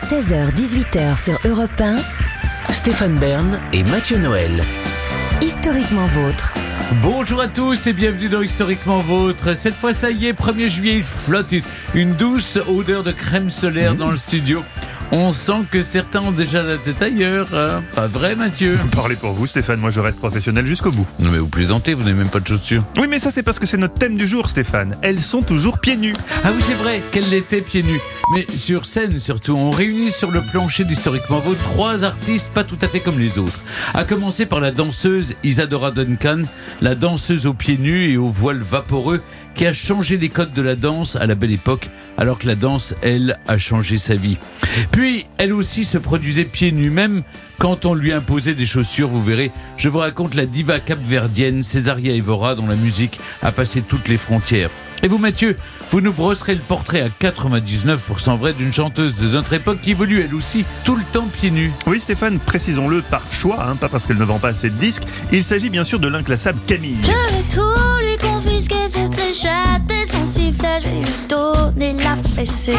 16h-18h sur Europe 1, Stéphane Bern et Mathieu Noël. Historiquement vôtre. Bonjour à tous et bienvenue dans Historiquement Vôtre. Cette fois, ça y est, 1er juillet, il flotte une douce odeur de crème solaire dans le studio. On sent que certains ont déjà la tête ailleurs, hein. Pas vrai, Mathieu? Vous parlez pour vous, Stéphane, moi je reste professionnel jusqu'au bout. Non mais vous plaisantez, vous n'avez même pas de chaussures. Oui, mais ça c'est parce que c'est notre thème du jour, Stéphane. Elles sont toujours pieds nus. Ah oui, c'est vrai qu'elle l'était pieds nus. Mais sur scène surtout, on réunit sur le plancher d'Historiquement Vôtre 3 artistes pas tout à fait comme les autres. À commencer par la danseuse Isadora Duncan, la danseuse aux pieds nus et aux voiles vaporeux, qui a changé les codes de la danse à la belle époque, alors que la danse, elle, a changé sa vie. Puis, elle aussi se produisait pieds nus, même quand on lui imposait des chaussures, vous verrez. Je vous raconte la diva capverdienne Césaria Évora, dont la musique a passé toutes les frontières. Et vous, Mathieu, vous nous brosserez le portrait à 99% vrai d'une chanteuse de notre époque qui évolue elle aussi tout le temps pieds nus. Oui, Stéphane, précisons-le par choix, pas parce qu'elle ne vend pas assez de disques. Il s'agit bien sûr de l'inclassable Camille. Je vais tout lui confisquer, ses fléchettes et son sifflet, je vais lui donner la fessée.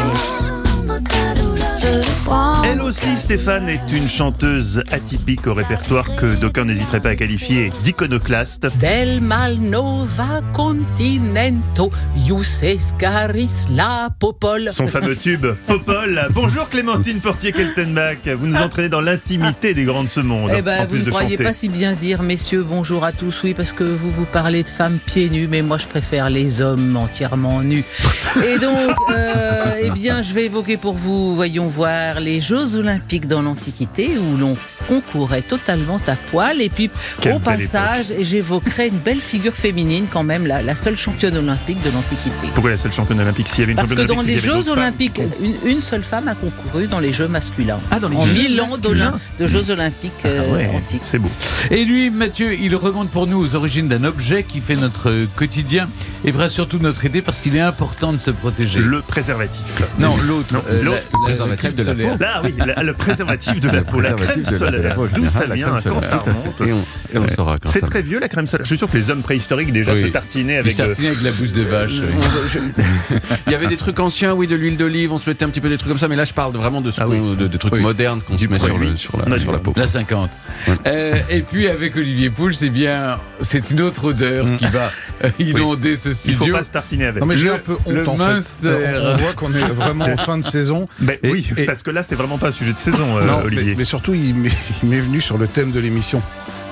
Elle aussi, Stéphane, est une chanteuse atypique au répertoire que d'aucuns n'hésiteraient pas à qualifier d'iconoclaste. Del mal nova continento, ius caris la popol. Son fameux tube Popol. Bonjour Clémentine Portier-Keltenbach. Vous nous entraînez dans l'intimité des grands de ce monde. Eh ben, en plus vous ne de croyez chanter. pas si bien dire, messieurs, bonjour à tous. Oui, parce que vous parlez de femmes pieds nus, mais moi je préfère les hommes entièrement nus. Et donc, eh bien, je vais évoquer pour vous, voyons voir, les Jeux Olympiques dans l'Antiquité où l'on concourait totalement à poil. Et puis, Quelle au belle passage, j'évoquerai une belle figure féminine quand même, la seule championne olympique de l'Antiquité. Pourquoi la seule championne olympique? S'il y avait une Parce que championne dans olympique, les s'il y avait Jeux d'autres Olympiques, femmes. une seule femme a concouru dans les Jeux masculins. Ah, dans les en Jeux 1000 ans masculins. de Jeux Olympiques Ouais, antiques. c'est beau. Et lui, Mathieu, il remonte pour nous aux origines d'un objet qui fait notre quotidien et fera surtout notre idée parce qu'il est important de se protéger. Le préservatif. Non, l'autre. Non, l'autre. Le préservatif de la peau. Là, oui, le préservatif de la peau, la crème solaire. D'où ça vient, quand ça remonte. Et on saura quand C'est ça très vieux la crème solaire. Je suis sûr que les hommes préhistoriques déjà Oui. se tartinaient avec. avec la bouse de vache. Il y avait des trucs anciens, oui, de l'huile d'olive, on se mettait un petit peu des trucs comme ça, mais là je parle vraiment de, de trucs Oui. modernes qu'on se met sur la peau. La 50. Et puis avec Olivier Pouls, c'est une autre odeur qui va inonder ce Il studio. faut pas se tartiner avec. Non mais j'ai un peu honte le en fait. Munster. On voit qu'on est vraiment en fin de saison. Ben Et- oui, et- parce que là c'est vraiment pas un sujet de saison, Non, Olivier. mais surtout il m'est venu sur le thème de l'émission.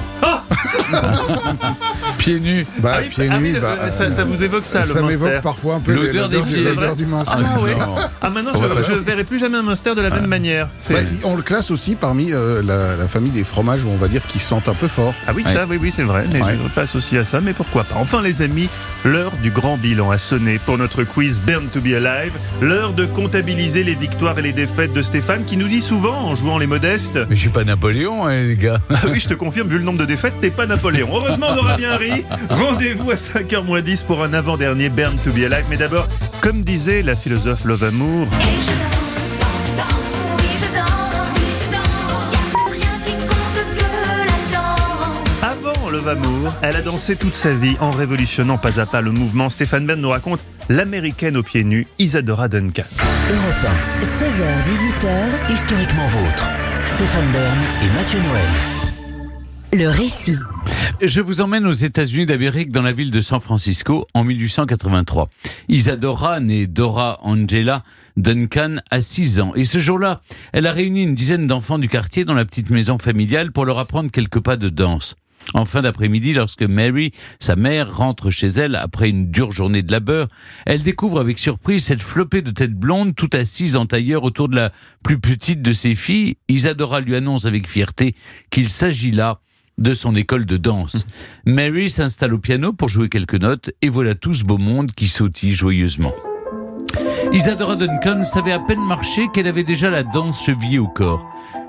Pieds nus. Bah pieds nus, ça vous évoque ça, le ça Munster. m'évoque parfois un peu L'odeur des pieds. l'odeur du Munster. Ah ouais. Non. Ah maintenant On va pas je verrai plus jamais un Munster de la même manière. C'est- Bah, on le classe aussi parmi la famille des fromages, on va dire, qui sentent un peu fort. Ah oui, ça, oui, c'est vrai, mais Ouais. je ne pas associé à ça, mais pourquoi pas. Enfin les amis, l'heure du grand bilan a sonné pour notre quiz Born to be Alive, l'heure de comptabiliser les victoires et les défaites de Stéphane, qui nous dit souvent, en jouant les modestes, Mais je suis pas Napoléon, hein, les gars. ah oui, je te confirme, vu le nombre de défaites, t'es pas Napoléon. Heureusement, on aura bien ri. Rendez-vous à 5h-10 pour un avant-dernier Born to be Alive. Mais d'abord, comme disait la philosophe Love Amour, Et je danse, oui je danse, y'a rien qui compte que la danse. avant Love Amour, elle a dansé toute sa vie en révolutionnant pas à pas le mouvement. Stéphane Bern nous raconte l'américaine aux pieds nus, Isadora Duncan. Europe 16h-18h, 1, historiquement vôtre. Stéphane Bern et Mathieu Noël. le récit. Je vous emmène aux États-Unis d'Amérique dans la ville de San Francisco en 1883. Isadora, née Dora Angela Duncan, a 6 ans. Et ce jour-là, elle a réuni une dizaine d'enfants du quartier dans la petite maison familiale pour leur apprendre quelques pas de danse. En fin d'après-midi, lorsque Mary, sa mère, rentre chez elle après une dure journée de labeur, elle découvre avec surprise cette flopée de tête blonde tout assise en tailleur autour de la plus petite de ses filles. Isadora lui annonce avec fierté qu'il s'agit là de son école de danse. Mary s'installe au piano pour jouer quelques notes et voilà tout ce beau monde qui sautille joyeusement. Isadora Duncan savait à peine marcher qu'elle avait déjà la danse chevillée au corps.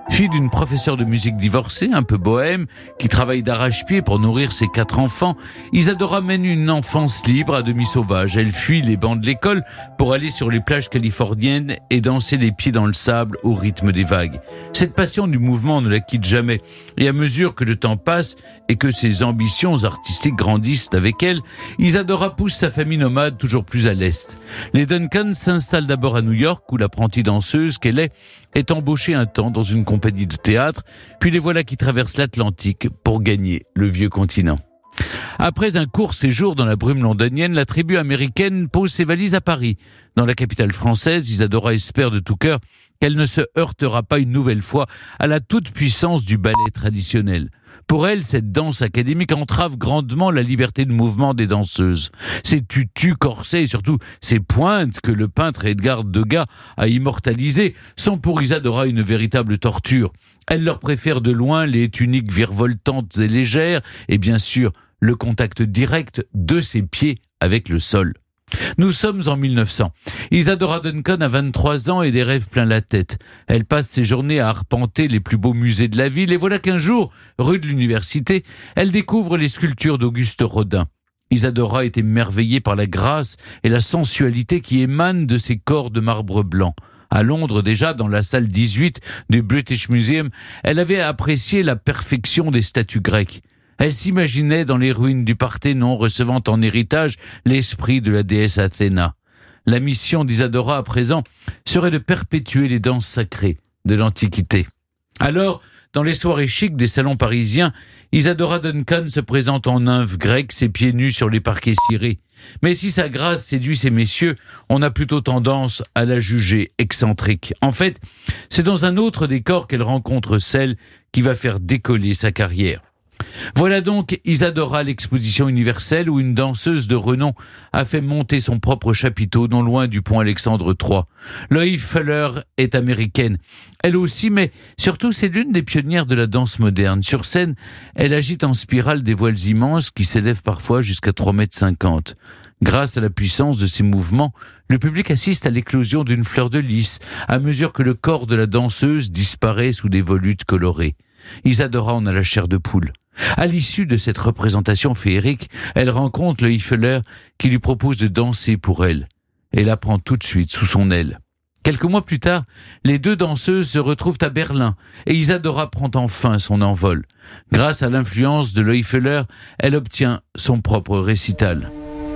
Fille d'une professeure de musique divorcée, un peu bohème, qui travaille d'arrache-pied pour nourrir ses 4 enfants, Isadora mène une enfance libre à demi sauvage. Elle fuit les bancs de l'école pour aller sur les plages californiennes et danser les pieds dans le sable au rythme des vagues. Cette passion du mouvement ne la quitte jamais. Et à mesure que le temps passe et que ses ambitions artistiques grandissent avec elle, Isadora pousse sa famille nomade toujours plus à l'est. Les Duncan s'installent d'abord à New York, où l'apprentie danseuse qu'elle est embauchée un temps dans une compagnie de théâtre, puis les voilà qui traversent l'Atlantique pour gagner le vieux continent. Après un court séjour dans la brume londonienne, la tribu américaine pose ses valises à Paris. Dans la capitale française, Isadora espère de tout cœur qu'elle ne se heurtera pas une nouvelle fois à la toute-puissance du ballet traditionnel. Pour elle, cette danse académique entrave grandement la liberté de mouvement des danseuses. Ces tutus corsets et surtout ces pointes que le peintre Edgar Degas a immortalisées sont pour Isadora une véritable torture. Elle leur préfère de loin les tuniques virevoltantes et légères et bien sûr le contact direct de ses pieds avec le sol. Nous sommes en 1900. Isadora Duncan a 23 ans et des rêves plein la tête. Elle passe ses journées à arpenter les plus beaux musées de la ville et voilà qu'un jour, rue de l'Université, elle découvre les sculptures d'Auguste Rodin. Isadora est émerveillée par la grâce et la sensualité qui émanent de ces corps de marbre blanc. À Londres déjà, dans la salle 18 du British Museum, elle avait apprécié la perfection des statues grecques. Elle s'imaginait dans les ruines du Parthénon recevant en héritage l'esprit de la déesse Athéna. La mission d'Isadora à présent serait de perpétuer les danses sacrées de l'Antiquité. Alors, dans les soirées chics des salons parisiens, Isadora Duncan se présente en nymphe grecque, ses pieds nus sur les parquets cirés. Mais si sa grâce séduit ces messieurs, on a plutôt tendance à la juger excentrique. En fait, c'est dans un autre décor qu'elle rencontre celle qui va faire décoller sa carrière. Voilà donc Isadora, l'exposition universelle où une danseuse de renom a fait monter son propre chapiteau non loin du pont Alexandre III. Loie Fuller est américaine, elle aussi, mais surtout c'est l'une des pionnières de la danse moderne. Sur scène, elle agite en spirale des voiles immenses qui s'élèvent parfois jusqu'à 3,50 m. Grâce à la puissance de ces mouvements, le public assiste à l'éclosion d'une fleur de lys à mesure que le corps de la danseuse disparaît sous des volutes colorées. Isadora en a la chair de poule. À l'issue de cette représentation féerique, elle rencontre Loie Fuller qui lui propose de danser pour elle. Elle la prend tout de suite sous son aile. Quelques mois plus tard, les deux danseuses se retrouvent à Berlin et Isadora prend enfin son envol. Grâce à l'influence de Loie Fuller, elle obtient son propre récital.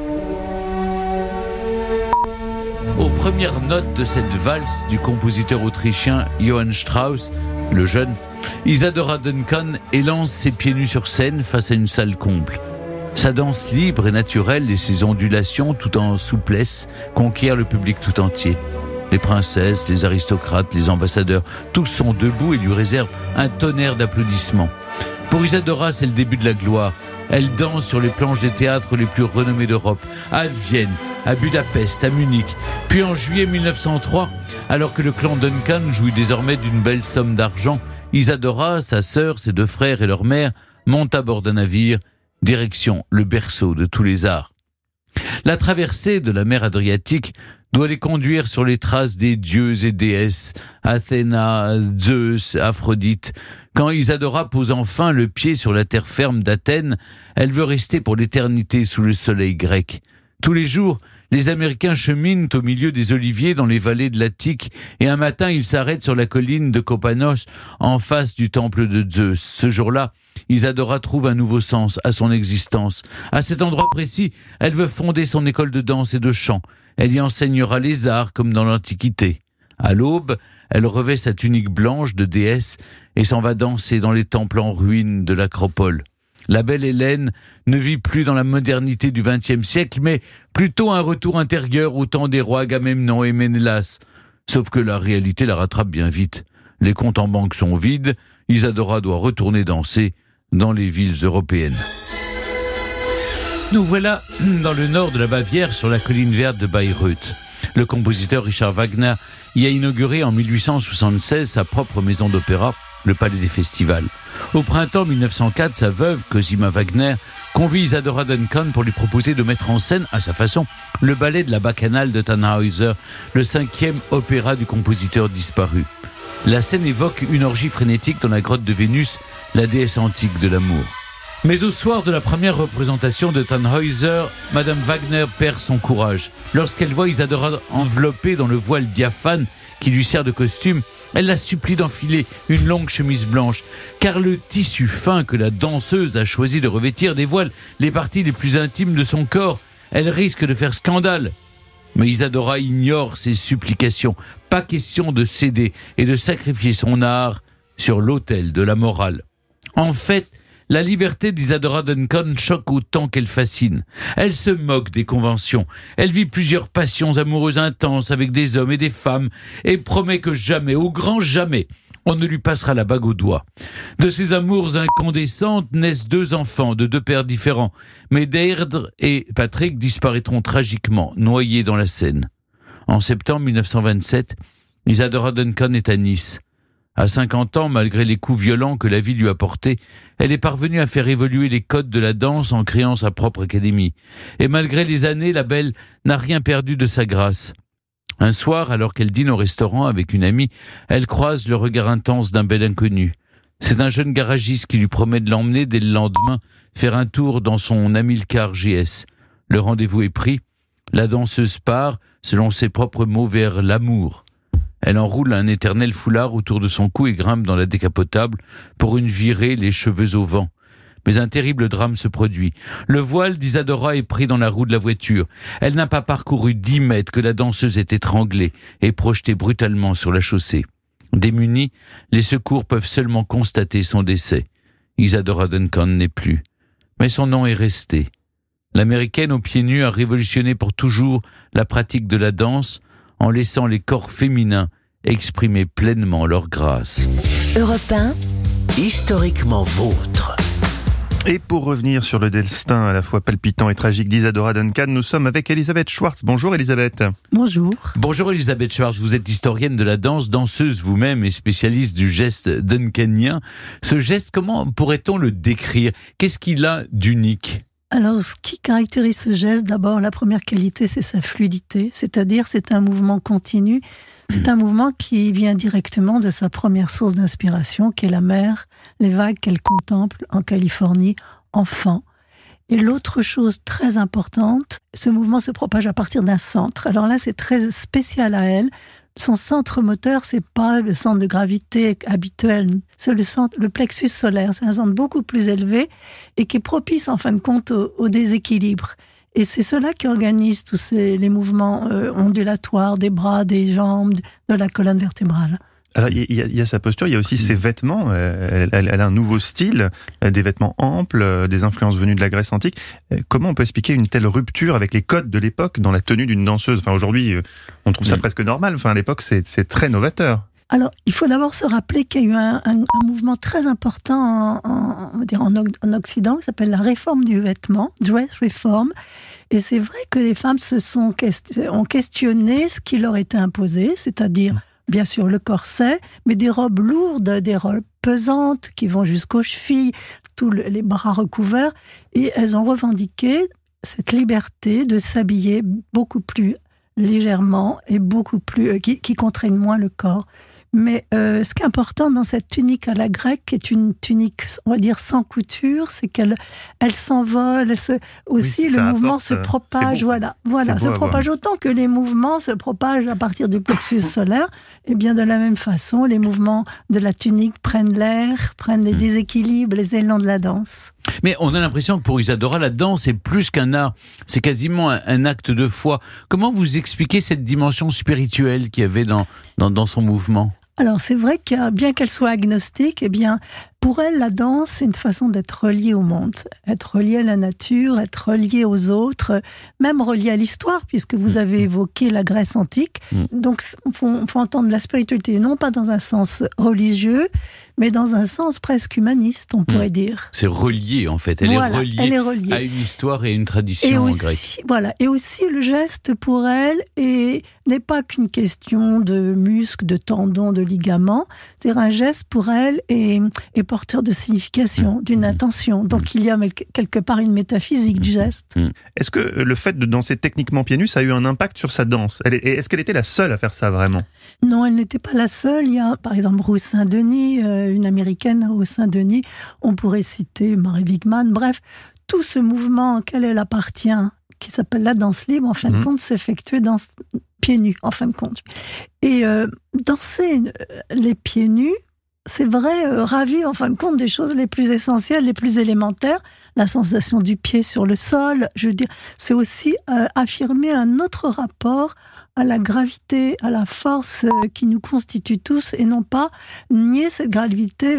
Aux premières notes de cette valse du compositeur autrichien Johann Strauss, le jeune, Isadora Duncan élance ses pieds nus sur scène face à une salle comble. Sa danse libre et naturelle et ses ondulations tout en souplesse conquièrent le public tout entier. Les princesses, les aristocrates, les ambassadeurs, tous sont debout et lui réservent un tonnerre d'applaudissements. Pour Isadora, c'est le début de la gloire. Elle danse sur les planches des théâtres les plus renommés d'Europe, à Vienne, à Budapest, à Munich. Puis en juillet 1903, alors que le clan Duncan jouit désormais d'une belle somme d'argent, Isadora, sa sœur, ses 2 frères et leur mère montent à bord d'un navire, direction le berceau de tous les arts. La traversée de la mer Adriatique doit les conduire sur les traces des dieux et déesses, Athéna, Zeus, Aphrodite. Quand Isadora pose enfin le pied sur la terre ferme d'Athènes, elle veut rester pour l'éternité sous le soleil grec. Tous les jours, les Américains cheminent au milieu des oliviers dans les vallées de l'Attique et un matin, ils s'arrêtent sur la colline de Kopanos en face du temple de Zeus. Ce jour-là, Isadora trouve un nouveau sens à son existence. À cet endroit précis, elle veut fonder son école de danse et de chant. Elle y enseignera les arts comme dans l'Antiquité. À l'aube, elle revêt sa tunique blanche de déesse et s'en va danser dans les temples en ruine de l'Acropole. La belle Hélène ne vit plus dans la modernité du XXe siècle, mais plutôt un retour intérieur au temps des rois Agamemnon et Ménélas. Sauf que la réalité la rattrape bien vite. Les comptes en banque sont vides, Isadora doit retourner danser dans les villes européennes. Nous voilà dans le nord de la Bavière, sur la colline verte de Bayreuth. Le compositeur Richard Wagner y a inauguré en 1876 sa propre maison d'opéra, le Palais des Festivals. Au printemps 1904, sa veuve, Cosima Wagner, convie Isadora Duncan pour lui proposer de mettre en scène, à sa façon, le ballet de la Bacchanale de Tannhäuser, le 5e opéra du compositeur disparu. La scène évoque une orgie frénétique dans la grotte de Vénus, la déesse antique de l'amour. Mais au soir de la première représentation de Tannhäuser, Madame Wagner perd son courage. Lorsqu'elle voit Isadora enveloppée dans le voile diaphane qui lui sert de costume, elle la supplie d'enfiler une longue chemise blanche, car le tissu fin que la danseuse a choisi de revêtir dévoile les parties les plus intimes de son corps. Elle risque de faire scandale. Mais Isadora ignore ses supplications. Pas question de céder et de sacrifier son art sur l'autel de la morale. En fait, la liberté d'Isadora Duncan choque autant qu'elle fascine. Elle se moque des conventions. Elle vit plusieurs passions amoureuses intenses avec des hommes et des femmes et promet que jamais, au grand jamais, on ne lui passera la bague au doigt. De ces amours incandescentes naissent 2 enfants de 2 pères différents. Mais Deirdre et Patrick disparaîtront tragiquement, noyés dans la Seine. En septembre 1927, Isadora Duncan est à Nice. À 50 ans, malgré les coups violents que la vie lui a portés, elle est parvenue à faire évoluer les codes de la danse en créant sa propre académie. Et malgré les années, la belle n'a rien perdu de sa grâce. Un soir, alors qu'elle dîne au restaurant avec une amie, elle croise le regard intense d'un bel inconnu. C'est un jeune garagiste qui lui promet de l'emmener dès le lendemain faire un tour dans son Amilcar GS. Le rendez-vous est pris. La danseuse part, selon ses propres mots, vers l'amour. Elle enroule un éternel foulard autour de son cou et grimpe dans la décapotable pour une virée, les cheveux au vent. Mais un terrible drame se produit. Le voile d'Isadora est pris dans la roue de la voiture. Elle n'a pas parcouru 10 mètres que la danseuse est étranglée et projetée brutalement sur la chaussée. Démunis, les secours peuvent seulement constater son décès. Isadora Duncan n'est plus. Mais son nom est resté. L'Américaine aux pieds nus a révolutionné pour toujours la pratique de la danse en laissant les corps féminins exprimer pleinement leur grâce. Europe 1, Historiquement vôtre. Et pour revenir sur le destin à la fois palpitant et tragique d'Isadora Duncan, nous sommes avec Elisabeth Schwartz. Bonjour Elisabeth. Bonjour. Bonjour Elisabeth Schwartz, vous êtes historienne de la danse, danseuse vous-même et spécialiste du geste duncanien. Ce geste, comment pourrait-on le décrire? Qu'est-ce qu'il a d'unique? Alors, ce qui caractérise ce geste, d'abord, la première qualité, c'est sa fluidité. C'est-à-dire, c'est un mouvement continu. C'est un mouvement qui vient directement de sa première source d'inspiration, qui est la mer, les vagues qu'elle contemple en Californie, enfant. Et l'autre chose très importante, ce mouvement se propage à partir d'un centre. Alors là, c'est très spécial à elle. Son centre moteur, c'est pas le centre de gravité habituel, c'est le plexus solaire. C'est un centre beaucoup plus élevé et qui est propice, en fin de compte, au déséquilibre. Et c'est cela qui organise tous les mouvements ondulatoires des bras, des jambes, de la colonne vertébrale. Alors, il y a sa posture, il y a aussi ses vêtements. Elle a un nouveau style, des vêtements amples, des influences venues de la Grèce antique. Comment on peut expliquer une telle rupture avec les codes de l'époque dans la tenue d'une danseuse? Enfin, aujourd'hui, on trouve ça presque normal. Enfin, à l'époque, c'est très novateur. Alors, il faut d'abord se rappeler qu'il y a eu un mouvement très important en Occident qui s'appelle la réforme du vêtement, dress reform. Et c'est vrai que les femmes ont questionné ce qui leur était imposé, c'est-à-dire bien sûr le corset, mais des robes lourdes, des robes pesantes qui vont jusqu'aux chevilles, tous les bras recouverts. Et elles ont revendiqué cette liberté de s'habiller beaucoup plus légèrement et beaucoup plus qui contraignent moins le corps. Mais ce qui est important dans cette tunique à la grecque, qui est une tunique, on va dire, sans couture, c'est qu'elle s'envole, le mouvement se propage, se propage autant que les mouvements se propagent à partir du plexus solaire. Et bien de la même façon, les mouvements de la tunique prennent l'air, prennent les déséquilibres, les élans de la danse. Mais on a l'impression que pour Isadora, la danse est plus qu'un art, c'est quasiment un acte de foi. Comment vous expliquez cette dimension spirituelle qu'il y avait dans son mouvement ? Alors c'est vrai que bien qu'elle soit agnostique, pour elle, la danse, c'est une façon d'être reliée au monde, être reliée à la nature, être reliée aux autres, même reliée à l'histoire, puisque vous avez évoqué la Grèce antique. Donc, il faut entendre la spiritualité, non pas dans un sens religieux, mais dans un sens presque humaniste, on pourrait dire. C'est relié, en fait. Elle est reliée à une histoire et à une tradition en grec. Voilà. Et aussi, le geste, pour elle, n'est pas qu'une question de muscles, de tendons, de ligaments. C'est-à-dire un geste, pour elle, est porteur de signification, d'une intention. Donc il y a quelque part une métaphysique du geste. Est-ce que le fait de danser techniquement pieds nus, ça a eu un impact sur sa danse? Est-ce qu'elle était la seule à faire ça vraiment? Non, elle n'était pas la seule. Il y a par exemple Ruth Saint-Denis, une américaine, Ruth Saint-Denis. On pourrait citer Mary Wigman. Bref, tout ce mouvement auquel elle appartient, qui s'appelle la danse libre, en fin de compte, s'effectuait pieds nus, en fin de compte. Et danser les pieds nus, c'est vrai, ravit en fin de compte des choses les plus essentielles, les plus élémentaires. La sensation du pied sur le sol, je veux dire, c'est aussi affirmer un autre rapport à la gravité, à la force qui nous constitue tous, et non pas nier cette gravité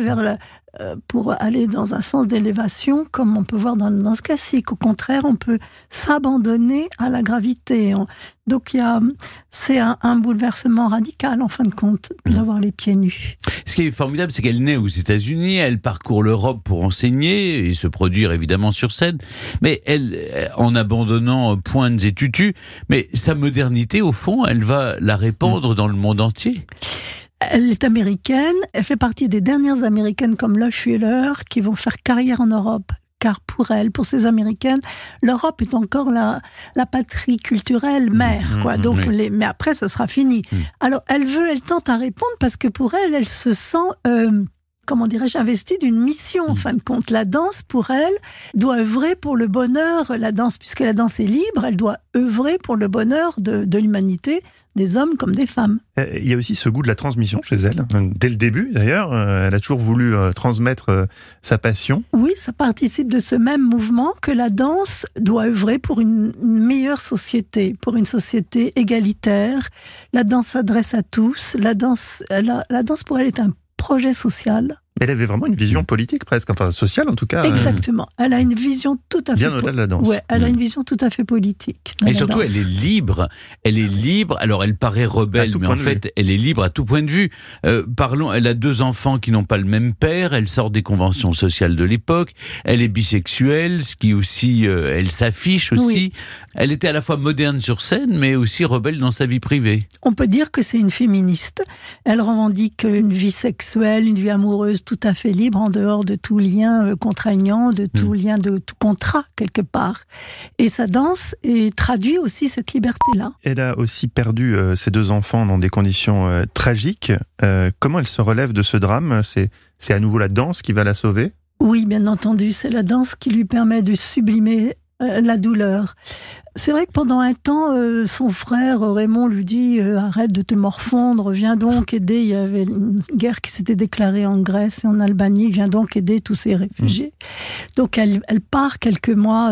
pour aller dans un sens d'élévation, comme on peut voir dans la danse classique. Au contraire, on peut s'abandonner à la gravité. Donc c'est un bouleversement radical, en fin de compte, d'avoir les pieds nus. Ce qui est formidable, c'est qu'elle naît aux États-Unis, elle parcourt l'Europe pour enseigner et se produire évidemment sur scène, mais elle, en abandonnant pointes et tutus, mais sa modernité, au fond, elle va la répandre dans le monde entier. Elle est américaine, elle fait partie des dernières américaines comme Lotte Wheeler qui vont faire carrière en Europe. Car pour elle, pour ces américaines, l'Europe est encore la patrie culturelle mère, quoi. Donc, mais après, ça sera fini. Alors, elle tente à répondre parce que pour elle, elle se sent, comment dirais-je, investie d'une mission, en fin de compte. La danse, pour elle, doit œuvrer pour le bonheur. La danse, puisque la danse est libre, elle doit œuvrer pour le bonheur de l'humanité, des hommes comme des femmes. Il y a aussi ce goût de la transmission chez elle. Dès le début, d'ailleurs, elle a toujours voulu transmettre sa passion. Oui, ça participe de ce même mouvement que la danse doit œuvrer pour une meilleure société, pour une société égalitaire. La danse s'adresse à tous. La danse pour elle est un projet social. Elle avait vraiment une vision politique presque, enfin sociale en tout cas. Exactement. Elle a une vision tout à fait... Bien au-delà de la danse. Ouais, elle a une vision tout à fait politique. Et surtout, elle est libre. Elle est libre. Alors, elle paraît rebelle, mais en fait, elle est libre à tout point de vue. Parlons, elle a 2 enfants qui n'ont pas le même père. Elle sort des conventions sociales de l'époque. Elle est bisexuelle, ce qui aussi, elle s'affiche aussi. Oui. Elle était à la fois moderne sur scène, mais aussi rebelle dans sa vie privée. On peut dire que c'est une féministe. Elle revendique une vie sexuelle, une vie amoureuse tout à fait libre, en dehors de tout lien contraignant, de tout lien, de tout contrat, quelque part. Et sa danse traduit aussi cette liberté-là. Elle a aussi perdu ses 2 enfants dans des conditions tragiques. Comment elle se relève de ce drame? C'est à nouveau la danse qui va la sauver? Oui, bien entendu, c'est la danse qui lui permet de sublimer la douleur. C'est vrai que pendant un temps, son frère Raymond lui dit arrête de te morfondre, viens donc aider. Il y avait une guerre qui s'était déclarée en Grèce et en Albanie, viens donc aider tous ces réfugiés. Donc elle part quelques mois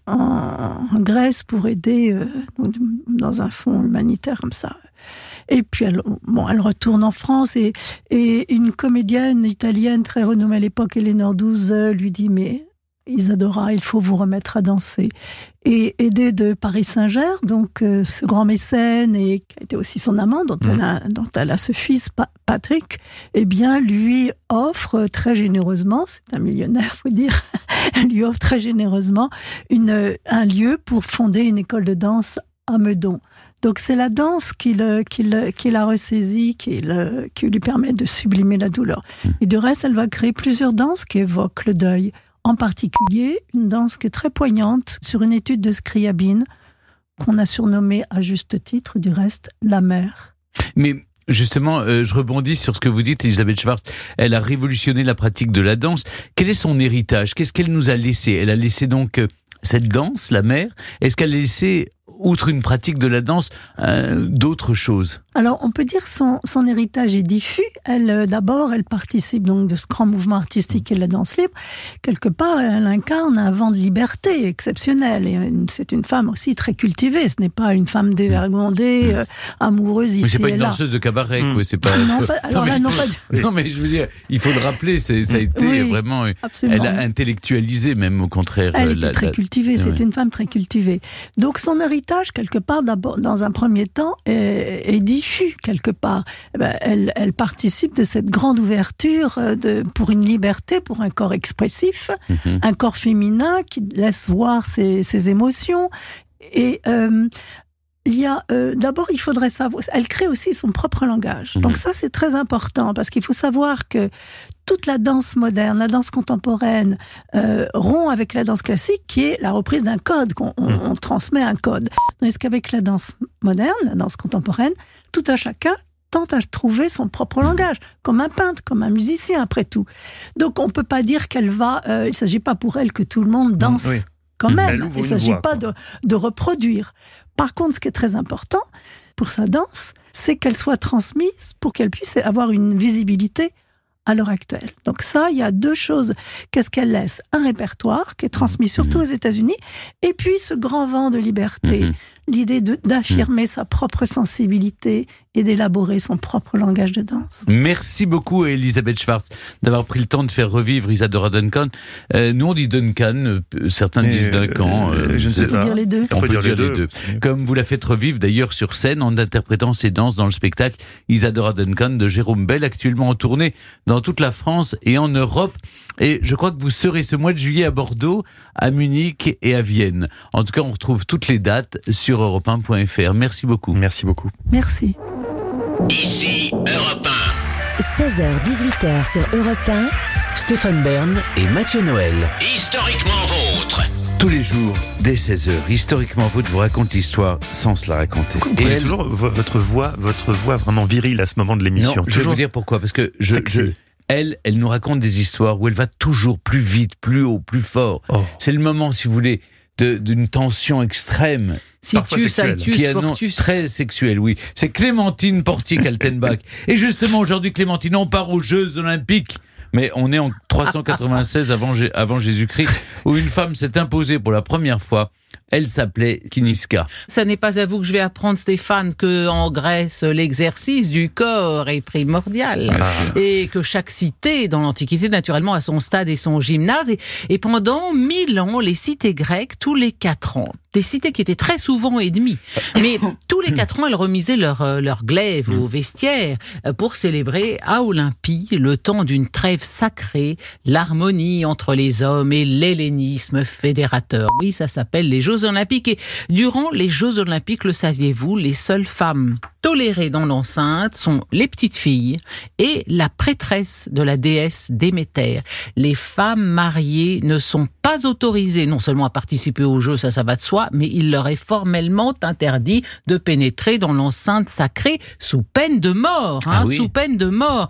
en Grèce pour aider dans un fonds humanitaire comme ça. Et puis elle retourne en France et une comédienne italienne très renommée à l'époque, Eleanor Duse, lui dit mais Isadora, il faut vous remettre à danser. Et aidée de Paris Singer, donc ce grand mécène et qui a été aussi son amant, dont elle a ce fils Patrick, eh bien lui offre très généreusement, c'est un millionnaire, faut dire, lui offre très généreusement un lieu pour fonder une école de danse à Meudon. Donc c'est la danse qui l'a ressaisie, qui lui permet de sublimer la douleur. Et du reste, elle va créer plusieurs danses qui évoquent le deuil. En particulier, une danse qui est très poignante sur une étude de Scriabine, qu'on a surnommée à juste titre, du reste, la mère. Mais justement, je rebondis sur ce que vous dites, Elisabeth Schwartz. Elle a révolutionné la pratique de la danse. Quel est son héritage? Qu'est-ce qu'elle nous a laissé? Elle a laissé donc cette danse, la mère. Est-ce qu'elle a laissé, outre une pratique de la danse, d'autres choses? Alors, on peut dire son héritage est diffus. D'abord, elle participe donc de ce grand mouvement artistique qu'est la danse libre. Quelque part, elle incarne un vent de liberté exceptionnel. Et c'est une femme aussi très cultivée. Ce n'est pas une femme dévergondée, amoureuse ici et là. Mais c'est pas une danseuse de cabaret, quoi. C'est pas. Non, non, mais je veux dire, il faut le rappeler. Ça a été vraiment. Absolument. Elle a intellectualisé, même au contraire. Elle était très cultivée. C'est une femme très cultivée. Donc, son héritage, quelque part, d'abord, dans un premier temps, est diffus quelque part. Elle participe de cette grande ouverture pour une liberté, pour un corps expressif, un corps féminin qui laisse voir ses émotions. Et il y a d'abord, il faudrait savoir. Elle crée aussi son propre langage. Donc ça, c'est très important parce qu'il faut savoir que toute la danse moderne, la danse contemporaine, rompt avec la danse classique, qui est la reprise d'un code. On transmet un code. Tandis qu'avec la danse moderne, la danse contemporaine, tout un chacun tente à trouver son propre langage, comme un peintre, comme un musicien, après tout. Donc, on ne peut pas dire qu'elle va... il ne s'agit pas pour elle que tout le monde danse comme elle. Il ne s'agit pas de reproduire. Par contre, ce qui est très important pour sa danse, c'est qu'elle soit transmise pour qu'elle puisse avoir une visibilité à l'heure actuelle. Donc ça, il y a deux choses. Qu'est-ce qu'elle laisse ? Un répertoire qui est transmis surtout aux États-Unis, et puis ce grand vent de liberté. L'idée d'affirmer sa propre sensibilité et d'élaborer son propre langage de danse. Merci beaucoup Elisabeth Schwartz d'avoir pris le temps de faire revivre Isadora Duncan. Nous on dit Duncan, certains disent Duncan. Je ne sais pas. On peut dire les deux. On peut dire les deux. Comme vous la faites revivre d'ailleurs sur scène en interprétant ses danses dans le spectacle Isadora Duncan de Jérôme Bel, actuellement en tournée dans toute la France et en Europe. Et je crois que vous serez ce mois de juillet à Bordeaux, à Munich et à Vienne. En tout cas, on retrouve toutes les dates sur europe1.fr. Merci beaucoup. Merci beaucoup. Merci. Ici Europe 16h-18h sur Europe 1. Stéphane Bern et Mathieu Noël. Historiquement vôtre. Tous les jours, dès 16h, historiquement vôtre, je vous raconte l'histoire sans se la raconter. Et elle, toujours votre voix vraiment virile à ce moment de l'émission. Non, je vais vous dire pourquoi. Parce que elle nous raconte des histoires où elle va toujours plus vite, plus haut, plus fort. C'est le moment, si vous voulez, d'une tension extrême. Situs, Altus, Fortus. Très sexuel, oui. C'est Clémentine Portier-Kaltenbach. Et justement, aujourd'hui, Clémentine, on part aux Jeux Olympiques. Mais on est en 396 avant Jésus-Christ, où une femme s'est imposée pour la première fois. Elle s'appelait Kiniska. Ça n'est pas à vous que je vais apprendre, Stéphane, que en Grèce, l'exercice du corps est primordial. Et que chaque cité, dans l'Antiquité, naturellement, a son stade et son gymnase. Et pendant 1000 ans, les cités grecques, tous les 4 ans, des cités qui étaient très souvent ennemies, mais tous les 4 ans, elles remisaient leur glaive au vestiaire pour célébrer à Olympie le temps d'une trêve sacrée, l'harmonie entre les hommes et l'hellénisme fédérateur. Oui, ça s'appelle les Jeux Olympiques. Et durant les Jeux Olympiques, le saviez-vous, les seules femmes tolérées dans l'enceinte sont les petites filles et la prêtresse de la déesse Déméter. Les femmes mariées ne sont pas autorisées non seulement à participer aux Jeux, ça va de soi, mais il leur est formellement interdit de pénétrer dans l'enceinte sacrée sous peine de mort. Sous peine de mort.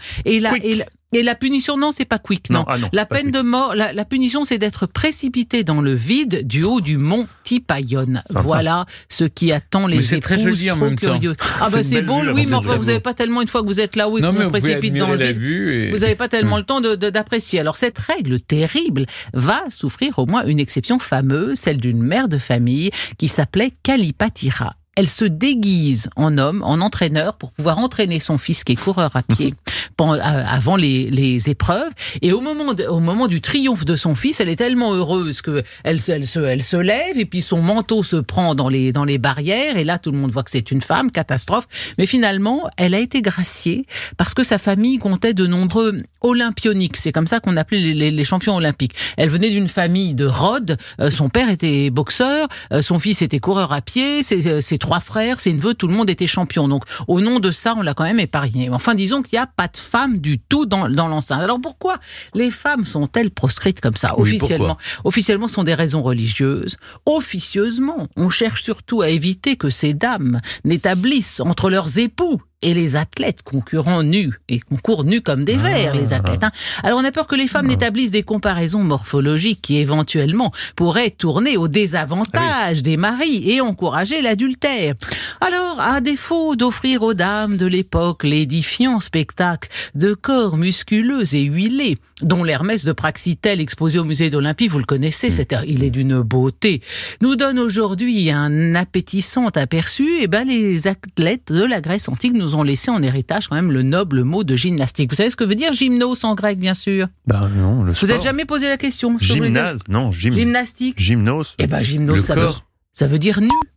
Et la punition, non, c'est pas quick, non. La peine de mort, la punition, c'est d'être précipité dans le vide du haut du mont Typaïon. Voilà ce qui attend les épouses très joli trop en même curieuses. C'est c'est beau, oui, mais enfin, vous n'avez pas tellement, une fois que vous êtes là où et qu'on vous précipite dans le vide, vous n'avez pas tellement le temps d'apprécier. Alors, cette règle terrible va souffrir au moins une exception fameuse, celle d'une mère de famille qui s'appelait Kalipatira. Elle se déguise en homme, en entraîneur, pour pouvoir entraîner son fils qui est coureur à pied avant les épreuves. Et au moment du triomphe de son fils, elle est tellement heureuse que elle se lève et puis son manteau se prend dans les barrières. Et là, tout le monde voit que c'est une femme, catastrophe. Mais finalement, elle a été graciée parce que sa famille comptait de nombreux olympioniques. C'est comme ça qu'on appelait les champions olympiques. Elle venait d'une famille de Rhodes. Son père était boxeur, son fils était coureur à pied, ses 3 frères, ses neveux, tout le monde était champion. Donc, au nom de ça, on l'a quand même épargné. Enfin, disons qu'il n'y a pas de femmes du tout dans l'enceinte. Alors, pourquoi les femmes sont-elles proscrites comme ça ? Officiellement, ce sont des raisons religieuses. Officieusement, on cherche surtout à éviter que ces dames n'établissent entre leurs époux et les athlètes concurrents nus, et concourent nus comme des vers, les athlètes. Alors on a peur que les femmes n'établissent des comparaisons morphologiques qui éventuellement pourraient tourner au désavantage des maris et encourager l'adultère. Alors, à défaut d'offrir aux dames de l'époque l'édifiant spectacle de corps musculeux et huilés, dont l'Hermès de Praxitèle exposé au musée d'Olympie, vous le connaissez, il est d'une beauté, nous donne aujourd'hui un appétissant aperçu, et les athlètes de la Grèce antique nous ont laissé en héritage quand même le noble mot de gymnastique. Vous savez ce que veut dire gymnos en grec, bien sûr ? Non, le sport. Vous n'avez jamais posé la question ? Gymnase, non, gymnastique. Gymnos. Gymnos, ça veut dire nu.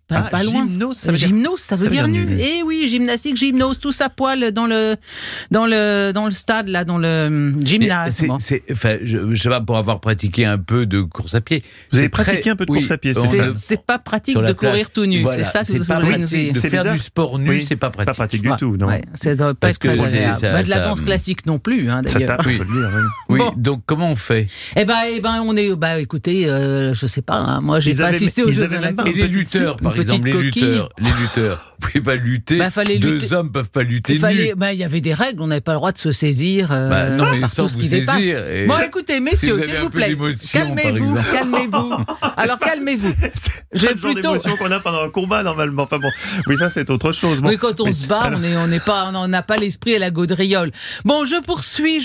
pas loin. Gymnose, ça veut dire- Gymnose, ça veut dire nu. nu. Eh oui, gymnastique, gymnose, tous à poil dans le stade, là, dans le gymnase. Bon. Enfin, je sais pas, pour avoir pratiqué un peu de course à pied. Vous avez c'est très- pratiqué un peu de course à pied, on Stéphane. a- C'est pas pratique sur la de courir plage. tout nu. Voilà, c'est ça que c'est vous pas voulez nous pratique dire. de C'est faire bizarre. du sport nu, Oui, c'est pas pratique. Pas pratique du tout, non. Ouais, ça doit pas Parce être très que c'est- agréable. ça- Bah, de la ça- danse classique non plus, hein, Ça d'ailleurs. tape, on peut le dire. Oui. Oui, Bon. donc comment on fait? Eh ben, on est, écoutez, je sais pas, hein, moi j'ai Ils pas avaient- assisté aux ils Jeux avaient même pas Olympiques. Et les petite lutteurs, soupe, par une exemple, petite les lutteurs, vous pouvez pas lutter. Bah, fallait Deux lutter. hommes peuvent pas lutter Il nus. y avait des règles, on n'avait pas le droit de se saisir Bah, non, mais par sans tout ce vous qui saisir, dépasse. et- Bon, écoutez, messieurs, vous avez s'il un vous peu plaît, d'émotion, par calmez-vous, exemple. calmez-vous. Alors calmez-vous. Je C'est vais le genre plutôt. d'émotion qu'on a pendant un combat, normalement. Enfin bon, oui, ça, c'est autre chose. Bon. Oui, quand on Mais- se bat, alors- on n'a pas l'esprit à la gaudriole. Bon, je poursuis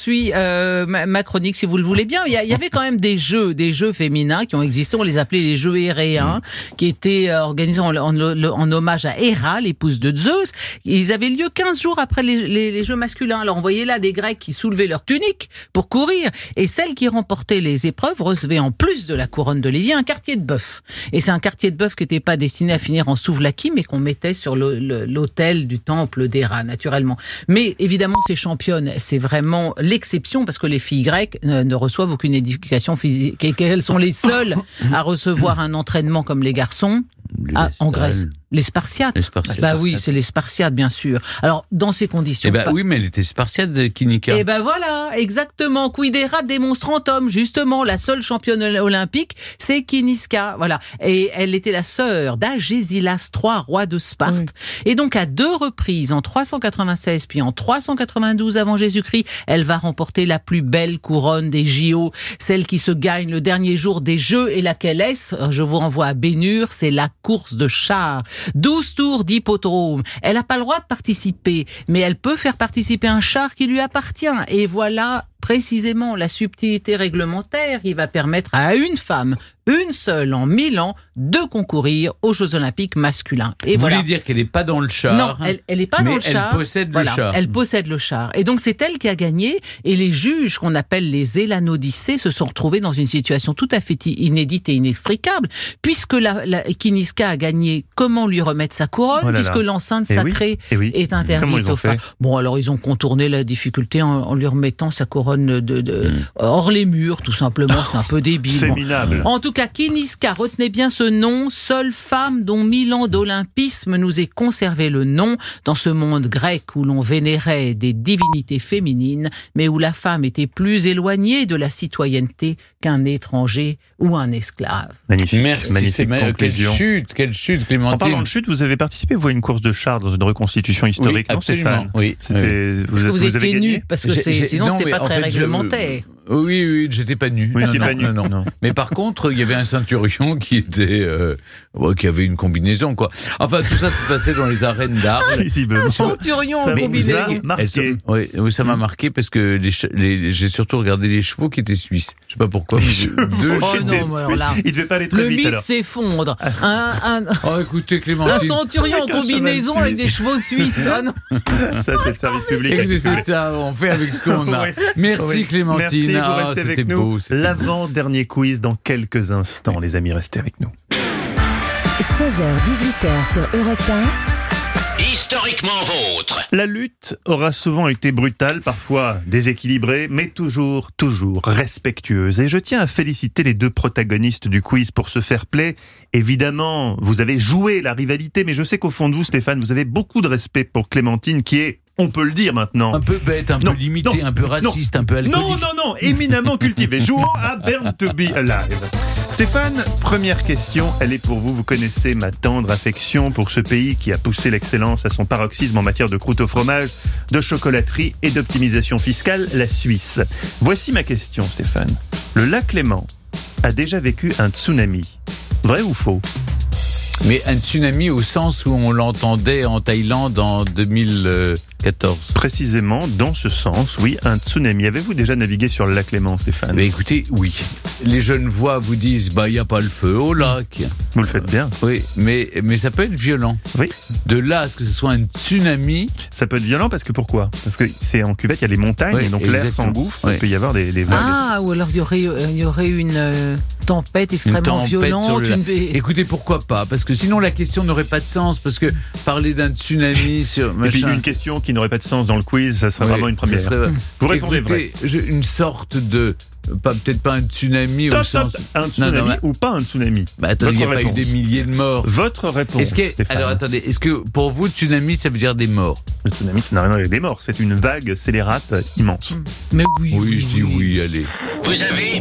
ma chronique si vous le voulez bien. Il y avait quand même des jeux féminins qui ont existé. On les appelait les jeux héréens, qui étaient organisés en hommage à Héra, l'épouse de Zeus. Ils avaient lieu 15 jours après les jeux masculins. Alors on voyait là des Grecs qui soulevaient leur tunique pour courir, et celles qui remportaient les épreuves recevaient en plus de la couronne d'olivier un quartier de bœuf. Et c'est un quartier de bœuf qui n'était pas destiné à finir en souvlaki, mais qu'on mettait sur l'autel du temple d'Héra, naturellement. Mais évidemment, ces championnes, c'est vraiment l'exception, parce que les filles grecques ne reçoivent aucune éducation physique, et qu'elles sont les seules à recevoir un entraînement comme les garçons. En Grèce. Les Spartiates. Les Spartiates. Bah oui, c'est les Spartiates, bien sûr. Alors, dans ces conditions... Eh ben oui, mais elle était spartiate de Kinika. Eh ben voilà, exactement. Quidera démonstrant homme, justement, la seule championne olympique, c'est Kiniska. Voilà. Et elle était la sœur d'Agésilas III, roi de Sparte. Et donc, à 2 reprises, en 396 puis en 392 avant Jésus-Christ, elle va remporter la plus belle couronne des JO, celle qui se gagne le dernier jour des Jeux. Et laquelle est-ce? Je vous renvoie à Bénur, c'est la course de chars. 12 tours d'hippodrome. Elle n'a pas le droit de participer, mais elle peut faire participer un char qui lui appartient. Et voilà précisément la subtilité réglementaire qui va permettre à une femme, une seule en 1000 ans, de concourir aux Jeux Olympiques masculins. Et Vous voilà. voulez dire qu'elle n'est pas dans le char? Non, elle n'est pas mais dans le char. elle possède Voilà, le char. elle possède le char. Et donc, c'est elle qui a gagné. Et les juges, qu'on appelle les Élanodicées, se sont retrouvés dans une situation tout à fait inédite et inextricable. Puisque Kiniska a gagné, comment lui remettre sa couronne? Oh là là. Puisque l'enceinte Eh oui, sacrée eh oui. est Comment interdite ils ont aux femmes. fait? Bon, alors, ils ont contourné la difficulté en lui remettant sa couronne hors les murs, tout simplement. C'est un peu débile. C'est Bon. minable. En tout cas, Kiniska, retenez bien ce nom, seule femme dont 1000 ans d'olympisme nous ait conservé le nom dans ce monde grec où l'on vénérait des divinités féminines, mais où la femme était plus éloignée de la citoyenneté qu'un étranger ou un esclave. Magnifique. Merci, Magnifique quelle conclusion. chute, En Clémentine. parlant de chute, vous avez participé, vous, à une course de chars dans une reconstitution historique, Oui, non, absolument. Stéphane? Oui. C'était, Parce que vous avez étiez gagné nu, parce que sinon non, c'était mais pas en très fait, réglementaire. Oui, j'étais pas nu. Oui, Non, t'étais non, pas nu. non. Non. Mais par contre, il y avait un centurion qui était, qui avait une combinaison, quoi. Enfin, tout ça se passait dans les arènes d'Arles. Visiblement. Un centurion Ça en vous combinaison. a marqué. Oui, ça m'a marqué parce que j'ai surtout regardé les chevaux qui étaient suisses. Je sais pas pourquoi. Mais deux Oh chevaux. non, mais alors là, Il devait pas aller très le vite, mythe alors. s'effondre. Un Oh, écoutez, Clémentine. centurion en Avec un combinaison cheval avec des suisse. chevaux suisses. Ah non. Ça, c'est le service public. Écoutez, c'est ça, on fait avec ce qu'on a. Oui. Merci Oui. Clémentine. Merci, vous Ah, restez c'était avec nous. beau, c'était beau. L'avant-dernier quiz dans quelques instants, les amis, restez avec nous. 16h-18h sur Europe 1. Historiquement vôtre. La lutte aura souvent été brutale, parfois déséquilibrée, mais toujours respectueuse. Et je tiens à féliciter les 2 protagonistes du quiz pour ce fair play. Évidemment, vous avez joué la rivalité, mais je sais qu'au fond de vous, Stéphane, vous avez beaucoup de respect pour Clémentine, qui est, on peut le dire maintenant, Un peu bête, un Non, peu limité, non, un peu raciste, un peu alcoolique. non, éminemment cultivé, jouant à Burn to be Alive. Stéphane, première question, elle est pour vous. Vous connaissez ma tendre affection pour ce pays qui a poussé l'excellence à son paroxysme en matière de croûte au fromage, de chocolaterie et d'optimisation fiscale, la Suisse. Voici ma question, Stéphane. Le lac Léman a déjà vécu un tsunami. Vrai ou faux ? Mais un tsunami au sens où on l'entendait en Thaïlande en 2014. Précisément dans ce sens, oui, un tsunami. Avez-vous déjà navigué sur le lac Léman, Stéphane ? Mais écoutez, oui. Les jeunes voix vous disent, il n'y a pas le feu au lac. Vous le faites bien. Oui, mais ça peut être violent. Oui. De là à ce que ce soit un tsunami, Ça peut être violent parce que pourquoi ? Parce que c'est en cuvette, il y a les montagnes, Oui, et donc l'air exactement. s'engouffre, Oui. il peut y avoir des vagues. Ah, ou alors il y aurait une tempête extrêmement tempête sur violente. le lac. Écoutez, pourquoi pas ? Parce que que sinon la question n'aurait pas de sens, parce que parler d'un tsunami sur Et puis machin. une question qui n'aurait pas de sens dans le quiz, ça serait Oui, vraiment une première. ça serait- Vous répondez vrai. Écoutez, une sorte de, peut-être pas un tsunami au Top, sens. top, un tsunami Non, non, ou pas un tsunami? Bah attendez, il n'y a Votre pas eu réponse. des milliers de morts. Votre réponse, Est-ce que, Stéphane. alors attendez, est-ce que pour vous tsunami ça veut dire des morts? Le tsunami, ça n'a rien à voir avec des morts. C'est une vague scélérate immense. Mais oui. Oui, je dis oui, allez. Vous avez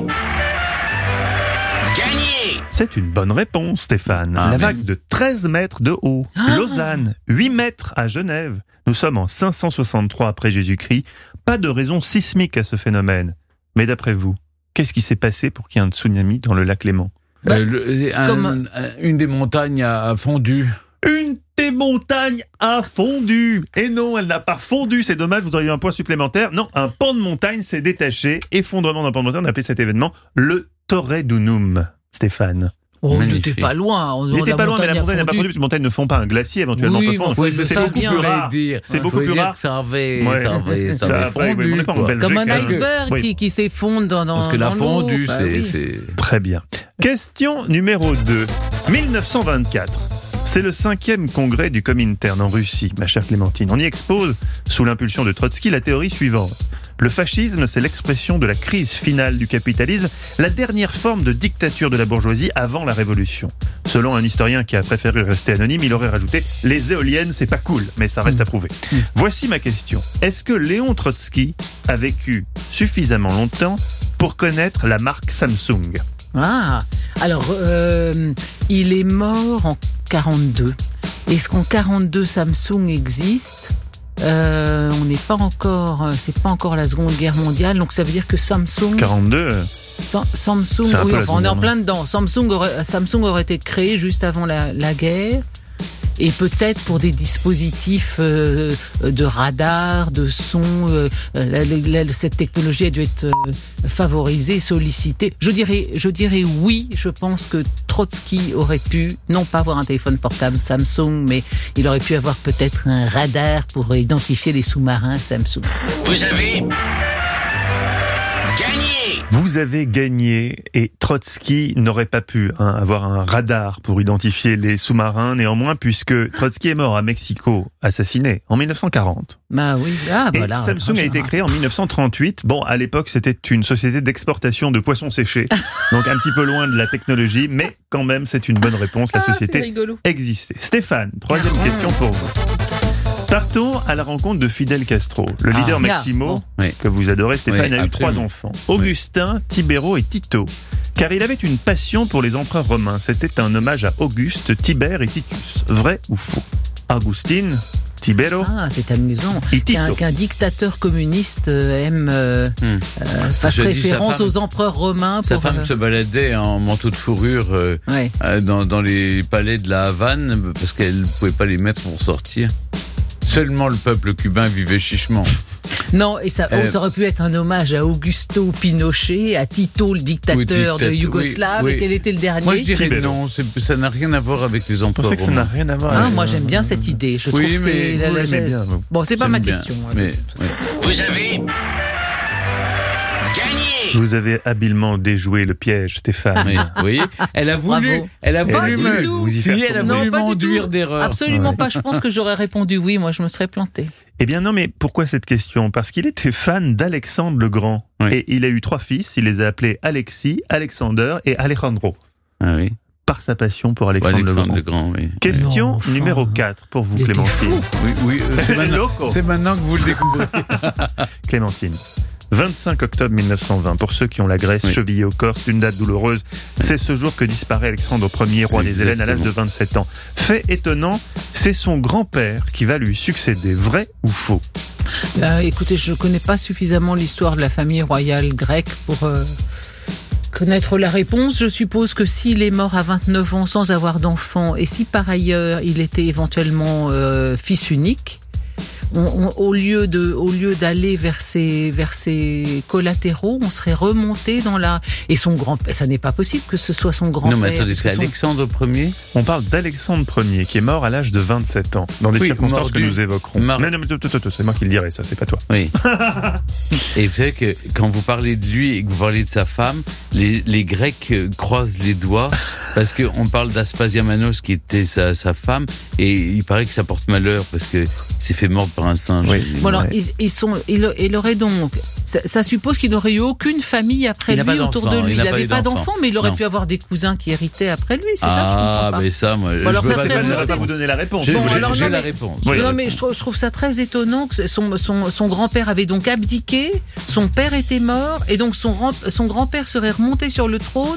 gagné. C'est une bonne réponse, Stéphane. Ah, La merci. vague de 13 mètres de haut. Lausanne, 8 mètres à Genève. Nous sommes en 563 après Jésus-Christ. Pas de raison sismique à ce phénomène. Mais d'après vous, qu'est-ce qui s'est passé pour qu'il y ait un tsunami dans le lac Léman? Bah, Une des montagnes a fondu. Une des montagnes a fondu. Et non, elle n'a pas fondu, c'est dommage, vous auriez eu un point supplémentaire. Non, un pan de montagne s'est détaché. Effondrement d'un pan de montagne, on a appelé cet événement le Torre Dunum, Stéphane. Oh, il Magnifique. n'était pas loin. Il n'était pas loin, mais la montagne n'a pas fondu, parce que les montagnes ne font pas un glacier, éventuellement Oui, peut fondre. mais C'est ça beaucoup bien. plus rare. C'est beaucoup plus rare. Ça avait, Ouais. ça avait Ça a pas- fondu. on est pas en quoi. Belgique. Comme un Parce que- iceberg oui. qui s'effondre dans Parce que la dans l'eau. fondue, Bah c'est, oui. c'est. Très bien. Question numéro 2. 1924. C'est le 5e congrès du Comintern en Russie, ma chère Clémentine. On y expose, sous l'impulsion de Trotsky, la théorie suivante. Le fascisme, c'est l'expression de la crise finale du capitalisme, la dernière forme de dictature de la bourgeoisie avant la Révolution. Selon un historien qui a préféré rester anonyme, il aurait rajouté « Les éoliennes, c'est pas cool, mais ça reste à prouver ». Voici ma question. Est-ce que Léon Trotsky a vécu suffisamment longtemps pour connaître la marque Samsung ? Ah, alors, il est mort en 42. Est-ce qu'en 42 Samsung existe? On n'est pas encore, c'est pas encore la Seconde Guerre mondiale, donc ça veut dire que Samsung, 42 Samsung, C'est un oui, peu la enfin, on est en Seconde plein dedans. Samsung aurait été créé juste avant la guerre. Et peut-être pour des dispositifs de radar, de son, cette technologie a dû être favorisée, sollicitée. Je dirais oui, je pense que Trotsky aurait pu, non pas avoir un téléphone portable Samsung, mais il aurait pu avoir peut-être un radar pour identifier les sous-marins Samsung. Vous avez gagné. Vous avez gagné et Trotsky n'aurait pas pu avoir un radar pour identifier les sous-marins, néanmoins, puisque Trotsky est mort à Mexico, assassiné en 1940. Bah oui, Et voilà. Samsung a été créé en 1938. Bon, à l'époque, c'était une société d'exportation de poissons séchés, donc un petit peu loin de la technologie, mais quand même, c'est une bonne réponse. La C'est société rigolo. existait. Stéphane, troisième question pour vous. Partons à la rencontre de Fidel Castro, le leader Maximo, bon. Oui. que vous adorez. Stéphane Oui, a eu 3 absolument. enfants, Augustin, Tibero et Tito. Car il avait une passion pour les empereurs romains. C'était un hommage à Auguste, Tibère et Titus. Vrai ou faux? Augustine, Tibero Ah, c'est amusant. et Tito. Qu'un dictateur communiste fasse Je dis, référence sa femme- aux empereurs romains. Sa pour, femme se baladait en manteau de fourrure ouais. dans les palais de la Havane parce qu'elle ne pouvait pas les mettre pour sortir. Seulement le peuple cubain vivait chichement. Non, et ça aurait pu être un hommage à Augusto Pinochet, à Tito, le dictateur de Yougoslave. oui. Et quel était le dernier? Moi je dirais Tibero. non, ça n'a rien à voir avec les Je empereurs pensais que ça n'a romains. rien à voir. Ah, moi j'aime bien cette idée. Je trouve Oui, que c'est mais- la- oui, la- mais bien. Bon, c'est pas J'aime ma bien. question. Mais, oui. Vous avez gagné. Vous avez habilement déjoué le piège, Stéphane. Oui, vous voyez, elle a voulu, Bravo. elle a Pas voulu du me, tout. Vous y si, faire elle a tourner. voulu pas du m'enduire tout. d'erreur. Absolument Ouais. pas. Je pense que j'aurais répondu oui. Moi, je me serais planté. Eh bien non, mais pourquoi cette question? Parce qu'il était fan d'Alexandre le Grand. Oui. Et il a eu 3 fils, il les a appelés Alexis, Alexander et Alejandro. Ah oui, Par sa passion pour Alexandre, Alexandre le Grand. le Grand, oui. Question Non, enfin, numéro 4 pour vous, il était Clémentine. Oui, oui, c'est maintenant, Loco. c'est maintenant que vous le découvrez. Clémentine. 25 octobre 1920, pour ceux qui ont la Grèce Oui. chevillée au corps, c'est une date douloureuse. C'est ce jour que disparaît Alexandre Ier, roi des Hellènes, à l'âge de 27 ans. Fait étonnant, c'est son grand-père qui va lui succéder. Vrai ou faux? Écoutez, je ne connais pas suffisamment l'histoire de la famille royale grecque pour connaître la réponse. Je suppose que s'il est mort à 29 ans sans avoir d'enfant, et si par ailleurs il était éventuellement fils unique, au lieu d'aller vers ses collatéraux, on serait remonté dans la... Et son grand-père, ça n'est pas possible que ce soit son grand-père. Non, mais attendez, c'est Alexandre Ier. On parle d'Alexandre Ier, qui est mort à l'âge de 27 ans, dans des circonstances que nous évoquerons. Non, c'est moi qui le dirai, ça, c'est pas toi. Oui. Et vous savez que quand vous parlez de lui et que vous parlez de sa femme, les Grecs croisent les doigts, parce qu'on parle d'Aspasiamanos, qui était sa femme, et il paraît que ça porte malheur, parce que s'est fait mordre par un singe. Oui. Bon, alors, il aurait donc... Ça suppose qu'il n'aurait eu aucune famille après lui autour de lui. Il n'avait pas d'enfant, mais il aurait pu avoir des cousins qui héritaient après lui, c'est ça que je comprends pas. Mais ça, moi, bon, alors, je ne vais pas vous donner la réponse. J'ai la réponse. Non, mais je trouve ça très étonnant que son grand-père avait donc abdiqué, son père était mort, et donc son grand-père serait remonté sur le trône,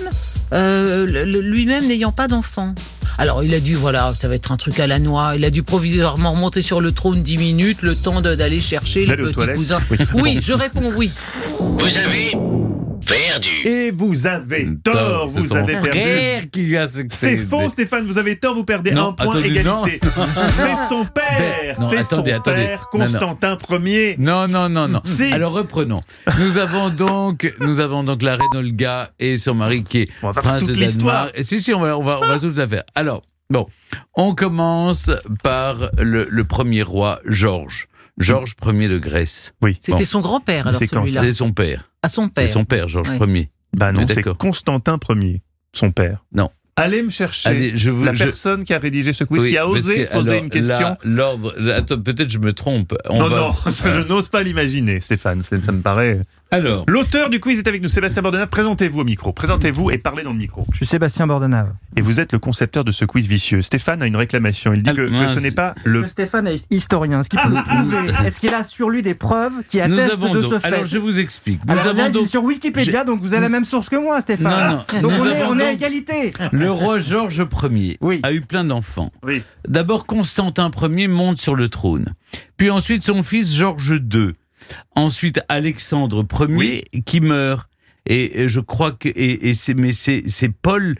lui-même n'ayant pas d'enfant. Alors il a dû, ça va être un truc à la noix, il a dû provisoirement remonter sur le trône 10 minutes, le temps d'aller chercher le petit cousin. Oui, je réponds oui. Vous avez perdu. Et vous avez tort, vous avez perdu. Frère qui lui a C'est faux, Stéphane, vous avez tort, vous perdez un point, égalité. C'est son père, père, Constantin Ier. Non. Si. Alors reprenons. Nous avons donc la reine Olga et son mari qui est prince de Danemark. Si, on va tout la faire. Alors, bon, on commence par le premier roi, Georges Ier de Grèce. Oui. C'était son grand-père, alors celui-là. C'était son père. À son père. C'est son père, Georges Ier. Bah non, c'est Constantin Ier, son père. Non. Allez me chercher personne qui a rédigé ce quiz, qui a osé poser une question. Attends, peut-être je me trompe. Je n'ose pas l'imaginer, Stéphane. Ça me paraît... Alors, l'auteur du quiz est avec nous, Sébastien Bordenave. Présentez-vous au micro. Présentez-vous et parlez dans le micro. Je suis Sébastien Bordenave. Et vous êtes le concepteur de ce quiz vicieux. Stéphane a une réclamation. Il dit que ce n'est pas le... Parce que Stéphane est historien. Est-ce qu'il peut nous prouver? Est-ce qu'il a sur lui des preuves qui attestent de ce fait? Alors, je vous explique. Sur Wikipédia, donc vous avez la même source que moi, Stéphane. Non. Donc on est à égalité. Le roi Georges Ier a eu plein d'enfants. Oui. D'abord, Constantin Ier monte sur le trône. Puis ensuite, son fils Georges II. Ensuite, Alexandre Ier qui meurt. Et je crois que c'est Paul.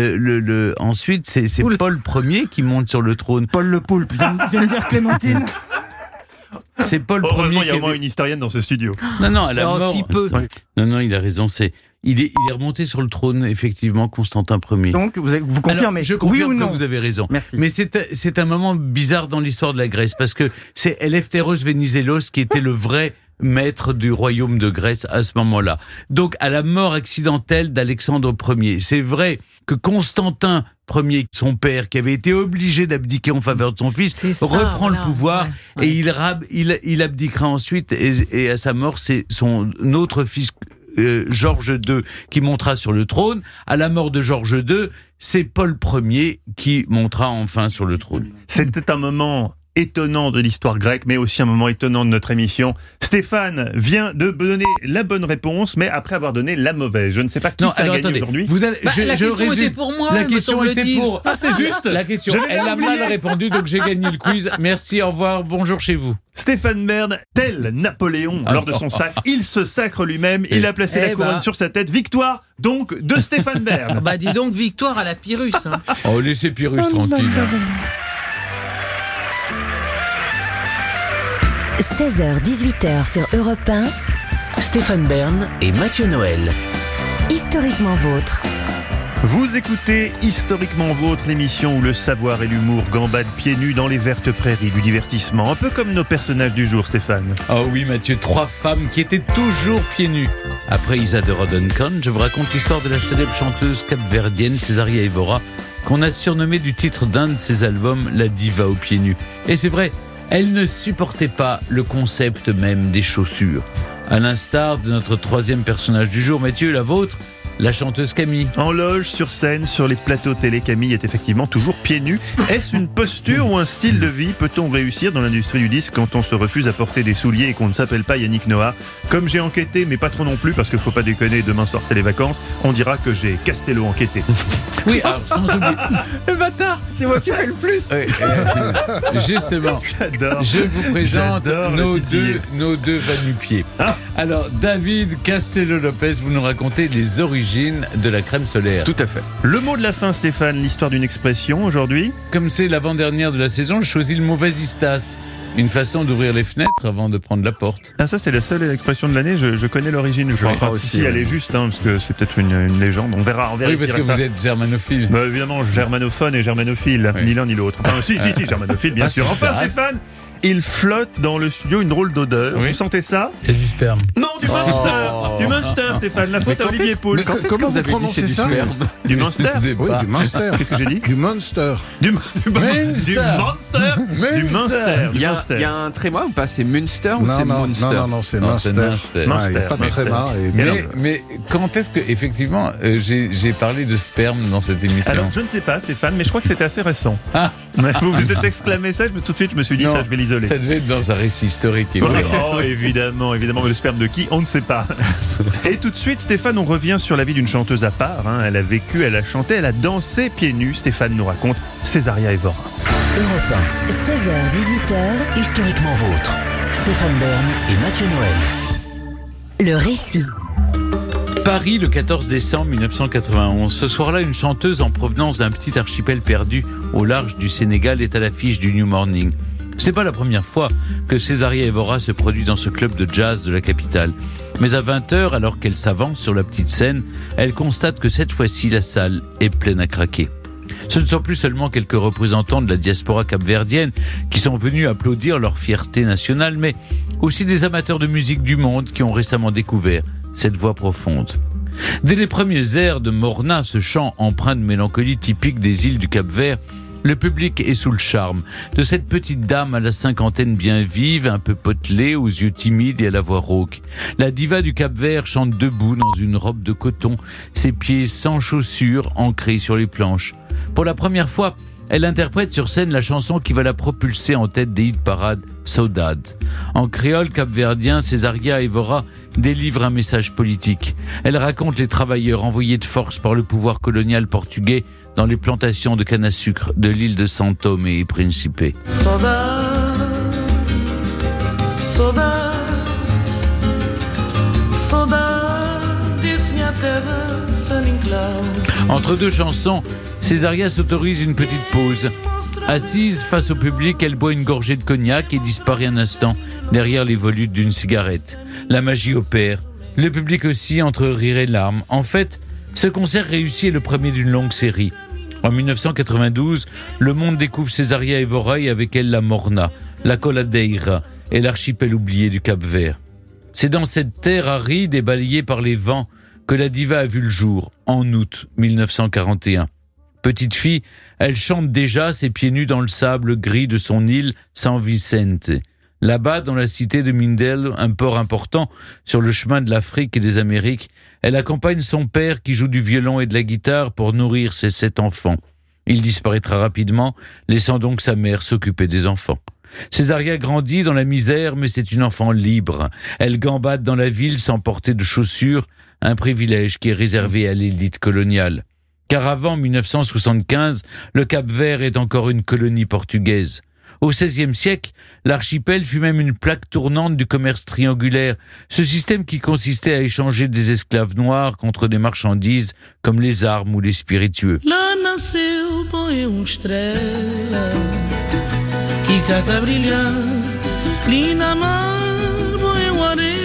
Ensuite, c'est Paul Ier qui monte sur le trône. Paul le Poulpe. Viens de dire Clémentine. C'est Paul Heureusement, Ier. il y a au moins une historienne dans ce studio. Non, à la mort. Si peu. Non, il a raison. Il est remonté sur le trône, effectivement, Constantin Ier. Donc, vous confirmez? Alors, je confirme oui ou non? que vous avez raison. Merci. Mais c'est un moment bizarre dans l'histoire de la Grèce, parce que c'est Eleftheros Venizelos qui était le vrai maître du royaume de Grèce à ce moment-là. Donc, à la mort accidentelle d'Alexandre Ier, c'est vrai que Constantin Ier, son père, qui avait été obligé d'abdiquer en faveur de son fils, reprend le pouvoir et il abdiquera ensuite, et à sa mort, c'est son autre fils, Georges II, qui montera sur le trône. À la mort de Georges II, c'est Paul Ier qui montera enfin sur le trône. C'était un moment étonnant de l'histoire grecque, mais aussi un moment étonnant de notre émission. Stéphane vient de donner la bonne réponse, mais après avoir donné la mauvaise. Je ne sais pas qui fait gagner aujourd'hui. La question était pour moi. La question était pour... c'est juste. La question, elle a mal répondu, donc j'ai gagné le quiz. Merci, au revoir, bonjour chez vous. Stéphane Bern, tel Napoléon lors de son sacre, il se sacre lui-même, il a placé la couronne sur sa tête. Victoire donc de Stéphane Bern. Dis donc, victoire à la Pyrrhus. Oh, laissez Pyrrhus tranquille. 16h-18h sur Europe 1, Stéphane Bern et Mathieu Noël. historiquement vôtre. Vous écoutez Historiquement Vôtre, l'émission où le savoir et l'humour gambadent pieds nus dans les vertes prairies du divertissement. Un peu comme nos personnages du jour, Stéphane. Oh oui, Mathieu, 3 femmes qui étaient toujours pieds nus. Après Isadora Duncan, je vous raconte l'histoire de la célèbre chanteuse capverdienne Césaria Évora, qu'on a surnommée du titre d'un de ses albums, La diva aux pieds nus. Et c'est vrai, elle ne supportait pas le concept même des chaussures. À l'instar de notre troisième personnage du jour, Mathieu, la vôtre, la chanteuse Camille. En loge, sur scène, sur les plateaux télé, Camille est effectivement toujours pieds nus. Est-ce une posture ou un style de vie? Peut-on réussir dans l'industrie du disque quand on se refuse à porter des souliers et qu'on ne s'appelle pas Yannick Noah? Comme j'ai enquêté, mais pas trop non plus, parce qu'il faut pas déconner, demain soir c'est les vacances, on dira que j'ai Castello enquêté. Oui, alors sans oublier... Le bâtard, c'est moi qui fais le plus. Oui, justement, J'adore. je vous présente nos deux va-nu-pieds. Alors, David Castello-Lopez, vous nous racontez les origines de la crème solaire. Tout à fait. Le mot de la fin, Stéphane, l'histoire d'une expression aujourd'hui. Comme c'est l'avant-dernière de la saison, je choisis le mot vasistas. Une façon d'ouvrir les fenêtres avant de prendre la porte. Ah, ça, c'est la seule expression de l'année. Je connais l'origine. Je crois si aussi, elle est juste, parce que c'est peut-être une légende. On verra. Oui, parce que ça. vous êtes germanophile. Bah, évidemment, germanophone et germanophile. Oui. Ni l'un ni l'autre. Enfin, si, germanophile, bien sûr. Vasistas. Enfin, Stéphane, il flotte dans le studio une drôle d'odeur. Oui. Vous sentez ça? C'est du sperme. Non, du Munster. Du Munster, Stéphane. La faute à Olivier Paul. Comment vous prononcez ça? Du Munster. Oui, du Munster. Qu'est-ce que j'ai dit? Du Munster. Du Munster. Du Munster. Il y a un tréma ou pas? C'est Munster ou c'est Munster? Non, c'est Non, Munster. c'est Munster. Il n'y a pas de Munster. tréma. Mais quand est-ce que, effectivement, j'ai parlé de sperme dans cette émission? Alors, je ne sais pas, Stéphane, mais je crois que c'était assez récent. Ah. Mais vous vous êtes exclamé ça, tout de suite, je me suis dit Non, ça, je vais l'isoler. Ça devait être dans un récit historique. évidemment. Oh, évidemment, mais le sperme de qui? On ne sait pas. Et tout de suite, Stéphane, on revient sur la vie d'une chanteuse à part. Elle a vécu, elle a chanté, elle a dansé pieds nus. Stéphane nous raconte Césaria Evora. Europe 16h-18h, 1, historiquement vôtre. Stéphane Bern et Mathieu Noël. le récit. Paris, le 14 décembre 1991. Ce soir-là, une chanteuse en provenance d'un petit archipel perdu au large du Sénégal est à l'affiche du New Morning. Ce n'est pas la première fois que Césaria Evora se produit dans ce club de jazz de la capitale. Mais à 20h, alors qu'elle s'avance sur la petite scène, elle constate que cette fois-ci, la salle est pleine à craquer. Ce ne sont plus seulement quelques représentants de la diaspora capverdienne qui sont venus applaudir leur fierté nationale, mais aussi des amateurs de musique du monde qui ont récemment découvert cette voix profonde. Dès les premiers airs de Morna, ce chant empreint de mélancolie typique des îles du Cap-Vert, le public est sous le charme de cette petite dame à la cinquantaine bien vive, un peu potelée, aux yeux timides et à la voix rauque. La diva du Cap-Vert chante debout dans une robe de coton, ses pieds sans chaussures ancrés sur les planches. Pour la première fois, elle interprète sur scène la chanson qui va la propulser en tête des hit parades, Saudade. En créole capverdien, Césaria Evora délivre un message politique. Elle raconte les travailleurs envoyés de force par le pouvoir colonial portugais dans les plantations de canne à sucre de l'île de São Tomé et Príncipe. Saudade, saudade, saudade, minha terra sem enclave. Entre deux chansons, Césaria s'autorise une petite pause. Assise face au public, elle boit une gorgée de cognac et disparaît un instant derrière les volutes d'une cigarette. La magie opère. Le public aussi entre rire et larmes. En fait, ce concert réussi est le premier d'une longue série. En 1992, le monde découvre Césaria Evora et avec elle la Morna, la Coladeira et l'archipel oublié du Cap-Vert. C'est dans cette terre aride et balayée par les vents que la diva a vu le jour, en août 1941. Petite fille, elle chante déjà ses pieds nus dans le sable gris de son île San Vicente. Là-bas, dans la cité de Mindelo, un port important sur le chemin de l'Afrique et des Amériques, elle accompagne son père qui joue du violon et de la guitare pour nourrir ses 7 enfants. Il disparaîtra rapidement, laissant donc sa mère s'occuper des enfants. Césaria grandit dans la misère, mais c'est une enfant libre. Elle gambade dans la ville sans porter de chaussures, un privilège qui est réservé à l'élite coloniale. Car avant 1975, le Cap-Vert est encore une colonie portugaise. Au XVIe siècle, l'archipel fut même une plaque tournante du commerce triangulaire, ce système qui consistait à échanger des esclaves noirs contre des marchandises comme les armes ou les spiritueux. Lá nasceu boi estrela que cata brilhar, linda mar boi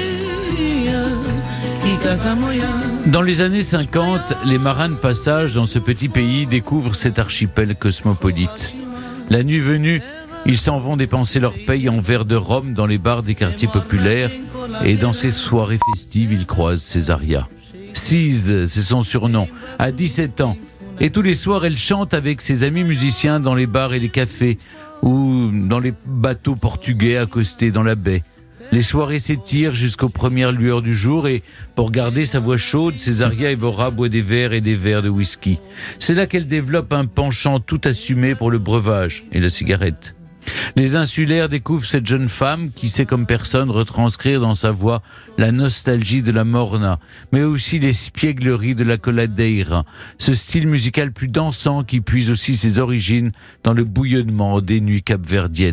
areia que cata moia. Dans les années 50, les marins de passage dans ce petit pays découvrent cet archipel cosmopolite. La nuit venue, ils s'en vont dépenser leur paye en verres de rhum dans les bars des quartiers populaires et dans ces soirées festives, ils croisent Césaria. Cise, c'est son surnom, à 17 ans. Et tous les soirs, elle chante avec ses amis musiciens dans les bars et les cafés ou dans les bateaux portugais accostés dans la baie. Les soirées s'étirent jusqu'aux premières lueurs du jour et, pour garder sa voix chaude, Césaria Evora boit des verres et des verres de whisky. C'est là qu'elle développe un penchant tout assumé pour le breuvage et la cigarette. Les insulaires découvrent cette jeune femme qui sait comme personne retranscrire dans sa voix la nostalgie de la Morna, mais aussi les spiègleries de la Coladeira, ce style musical plus dansant qui puise aussi ses origines dans le bouillonnement des nuits capverdiennes.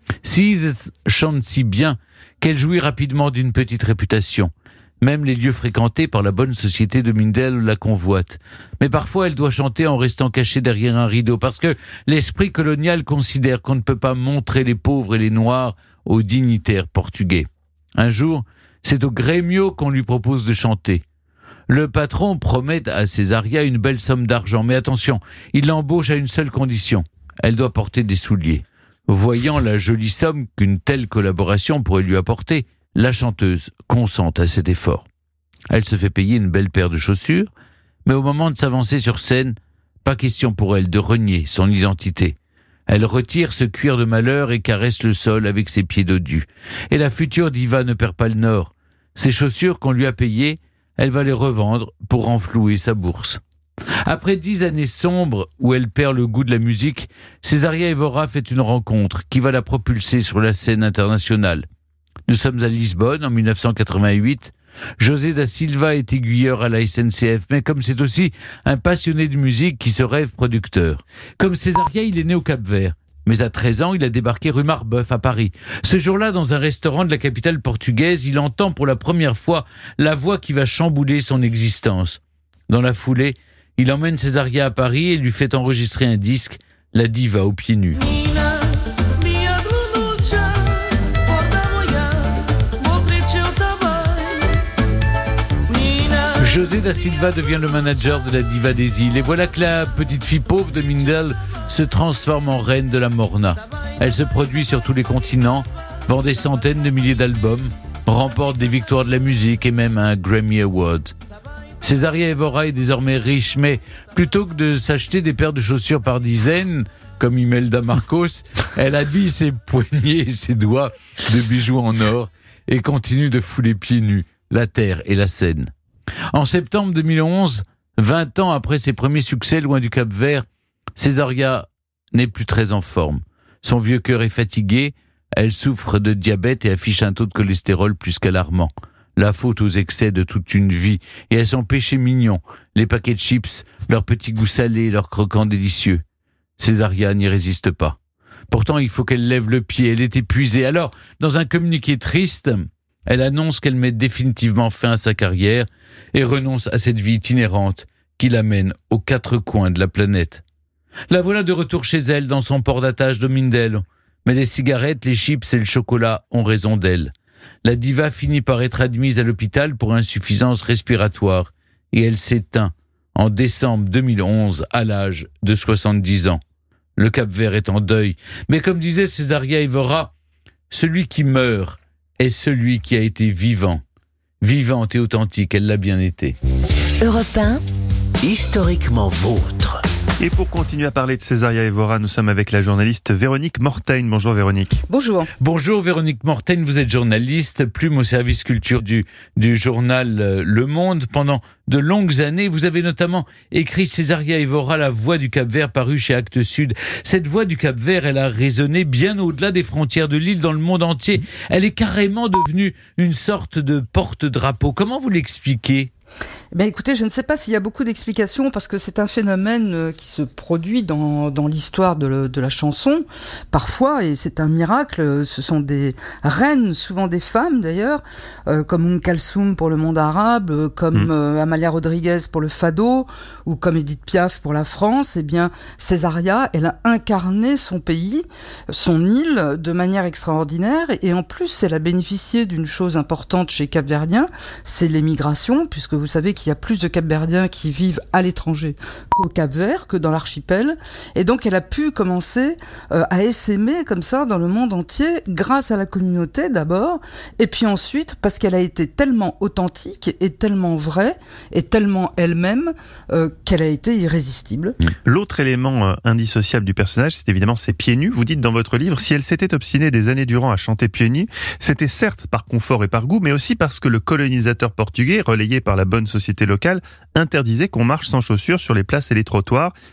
Sis chante si bien qu'elle jouit rapidement d'une petite réputation. Même les lieux fréquentés par la bonne société de Mindel la convoitent. Mais parfois, elle doit chanter en restant cachée derrière un rideau, parce que l'esprit colonial considère qu'on ne peut pas montrer les pauvres et les noirs aux dignitaires portugais. Un jour, c'est au Grêmio qu'on lui propose de chanter. Le patron promet à Césaria une belle somme d'argent, mais attention, il l'embauche à une seule condition. Elle doit porter des souliers. Voyant la jolie somme qu'une telle collaboration pourrait lui apporter, la chanteuse consent à cet effort. Elle se fait payer une belle paire de chaussures, mais au moment de s'avancer sur scène, pas question pour elle de renier son identité. Elle retire ce cuir de malheur et caresse le sol avec ses pieds dodus. Et la future diva ne perd pas le nord. Ces chaussures qu'on lui a payées, elle va les revendre pour renflouer sa bourse. Après 10 années sombres où elle perd le goût de la musique, Césaria Évora fait une rencontre qui va la propulser sur la scène internationale. Nous sommes à Lisbonne en 1988. José da Silva est aiguilleur à la SNCF, mais comme c'est aussi un passionné de musique qui se rêve producteur. Comme Césaria, il est né au Cap-Vert. Mais à 13 ans, il a débarqué rue Marbeuf à Paris. Ce jour-là, dans un restaurant de la capitale portugaise, il entend pour la première fois la voix qui va chambouler son existence. Dans la foulée, il emmène Césaria à Paris et lui fait enregistrer un disque, La Diva aux pieds nus. José da Silva devient le manager de la diva des îles. Et voilà que la petite fille pauvre de Mindel se transforme en reine de la morna. Elle se produit sur tous les continents, vend des centaines de milliers d'albums, remporte des victoires de la musique et même un Grammy Award. Césaria Évora est désormais riche, mais plutôt que de s'acheter des paires de chaussures par dizaines, comme Imelda Marcos, elle habille ses poignets et ses doigts de bijoux en or et continue de fouler pieds nus la terre et la Seine. En septembre 2011, 20 ans après ses premiers succès loin du Cap-Vert, Césaria n'est plus très en forme. Son vieux cœur est fatigué, elle souffre de diabète et affiche un taux de cholestérol plus qu'alarmant. La faute aux excès de toute une vie et à son péché mignon, les paquets de chips, leur petit goût salé, leurs croquants délicieux. Césaria n'y résiste pas. Pourtant, il faut qu'elle lève le pied, elle est épuisée. Alors, dans un communiqué triste, elle annonce qu'elle met définitivement fin à sa carrière et renonce à cette vie itinérante qui l'amène aux 4 coins de la planète. La voilà de retour chez elle dans son port d'attache de Mindel. Mais les cigarettes, les chips et le chocolat ont raison d'elle. La diva finit par être admise à l'hôpital pour insuffisance respiratoire et elle s'éteint en décembre 2011 à l'âge de 70 ans. Le Cap-Vert est en deuil. Mais comme disait Césaria Évora, celui qui meurt est celui qui a été vivant. Vivante et authentique, elle l'a bien été. Europe 1, Historiquement vôtre. Et pour continuer à parler de Césaria Évora, nous sommes avec la journaliste Véronique Mortaigne. Bonjour Véronique. Bonjour. Bonjour Véronique Mortaigne, vous êtes journaliste, plume au service culture du journal Le Monde. Pendant de longues années, vous avez notamment écrit Césaria Évora, la voix du Cap-Vert, paru chez Actes Sud. Cette voix du Cap-Vert, elle a résonné bien au-delà des frontières de l'île, dans le monde entier. Elle est carrément devenue une sorte de porte-drapeau. Comment vous l'expliquez ? Ben écoutez, je ne sais pas s'il y a beaucoup d'explications parce que c'est un phénomène qui se produit dans l'histoire de la chanson parfois, et c'est un miracle. Ce sont des reines, souvent des femmes d'ailleurs, comme Kalsoum pour le monde arabe, comme Amalia Rodriguez pour le fado, ou comme Edith Piaf pour la France. Eh bien, Césaria, elle a incarné son pays, son île, de manière extraordinaire, et en plus, elle a bénéficié d'une chose importante chez Cap-Verdiens, c'est l'émigration, puisque vous savez qu'il y a plus de Cap-Verdiens qui vivent à l'étranger qu'au Cap-Vert, que dans l'archipel. Et donc, elle a pu commencer à essaimer comme ça dans le monde entier, grâce à la communauté d'abord, et puis ensuite, parce qu'elle a été tellement authentique et tellement vraie, et tellement elle-même, qu'elle a été irrésistible. L'autre élément indissociable du personnage, c'est évidemment ses pieds nus. Vous dites dans votre livre, si elle s'était obstinée des années durant à chanter pieds nus, c'était certes par confort et par goût, mais aussi parce que le colonisateur portugais, relayé par la bonne société locale, interdisait qu'on marche sans chaussures sur les places et les trottoirs.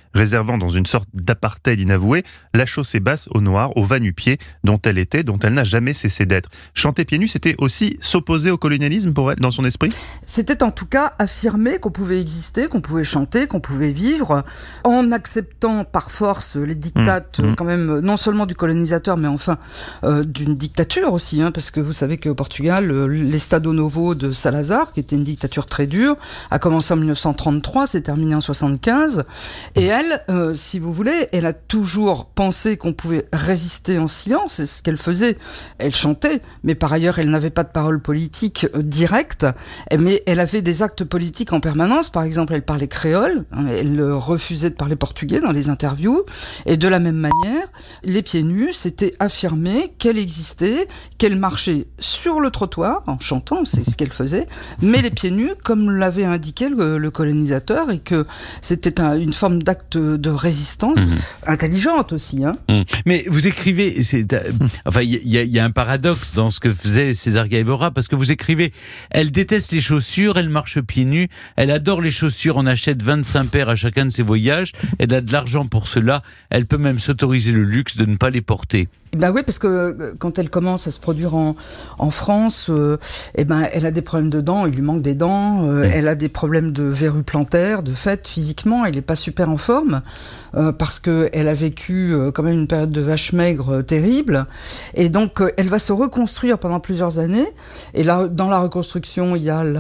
réservant dans une sorte d'apartheid inavoué la chaussée basse aux Noirs, au va nu-pied dont elle n'a jamais cessé d'être. Chanter pieds nus, c'était aussi s'opposer au colonialisme pour elle, dans son esprit ? C'était en tout cas affirmer qu'on pouvait exister, qu'on pouvait chanter, qu'on pouvait vivre, en acceptant par force les dictates quand même, non seulement du colonisateur, mais enfin d'une dictature aussi, hein, parce que vous savez qu'au Portugal, l'Estado Novo de Salazar, qui était une dictature très dure, a commencé en 1933, s'est terminé en 75, et elle, si vous voulez, elle a toujours pensé qu'on pouvait résister en silence, c'est ce qu'elle faisait. Elle chantait, mais par ailleurs, elle n'avait pas de parole politique directe, mais elle avait des actes politiques en permanence. Par exemple, elle parlait créole, hein, elle refusait de parler portugais dans les interviews, et de la même manière, les pieds nus, c'était affirmer qu'elle existait, qu'elle marchait sur le trottoir en chantant, c'est ce qu'elle faisait, mais les pieds nus, comme l'avait indiqué le colonisateur, et que c'était une forme d'acte de résistance intelligente aussi. Hein. Mais vous écrivez, enfin, il y a un paradoxe dans ce que faisait Césaria Évora, parce que vous écrivez, elle déteste les chaussures, elle marche pieds nus, elle adore les chaussures, on achète 25 paires à chacun de ses voyages, elle a de l'argent pour cela, elle peut même s'autoriser le luxe de ne pas les porter. Bah oui, parce que quand elle commence à se produire en France, elle a des problèmes de dents, il lui manque des dents, elle a des problèmes de verrues plantaires, de fait, physiquement, elle est pas super en forme, parce que elle a vécu quand même une période de vache maigre terrible, et donc elle va se reconstruire pendant plusieurs années, et là, dans la reconstruction, il y a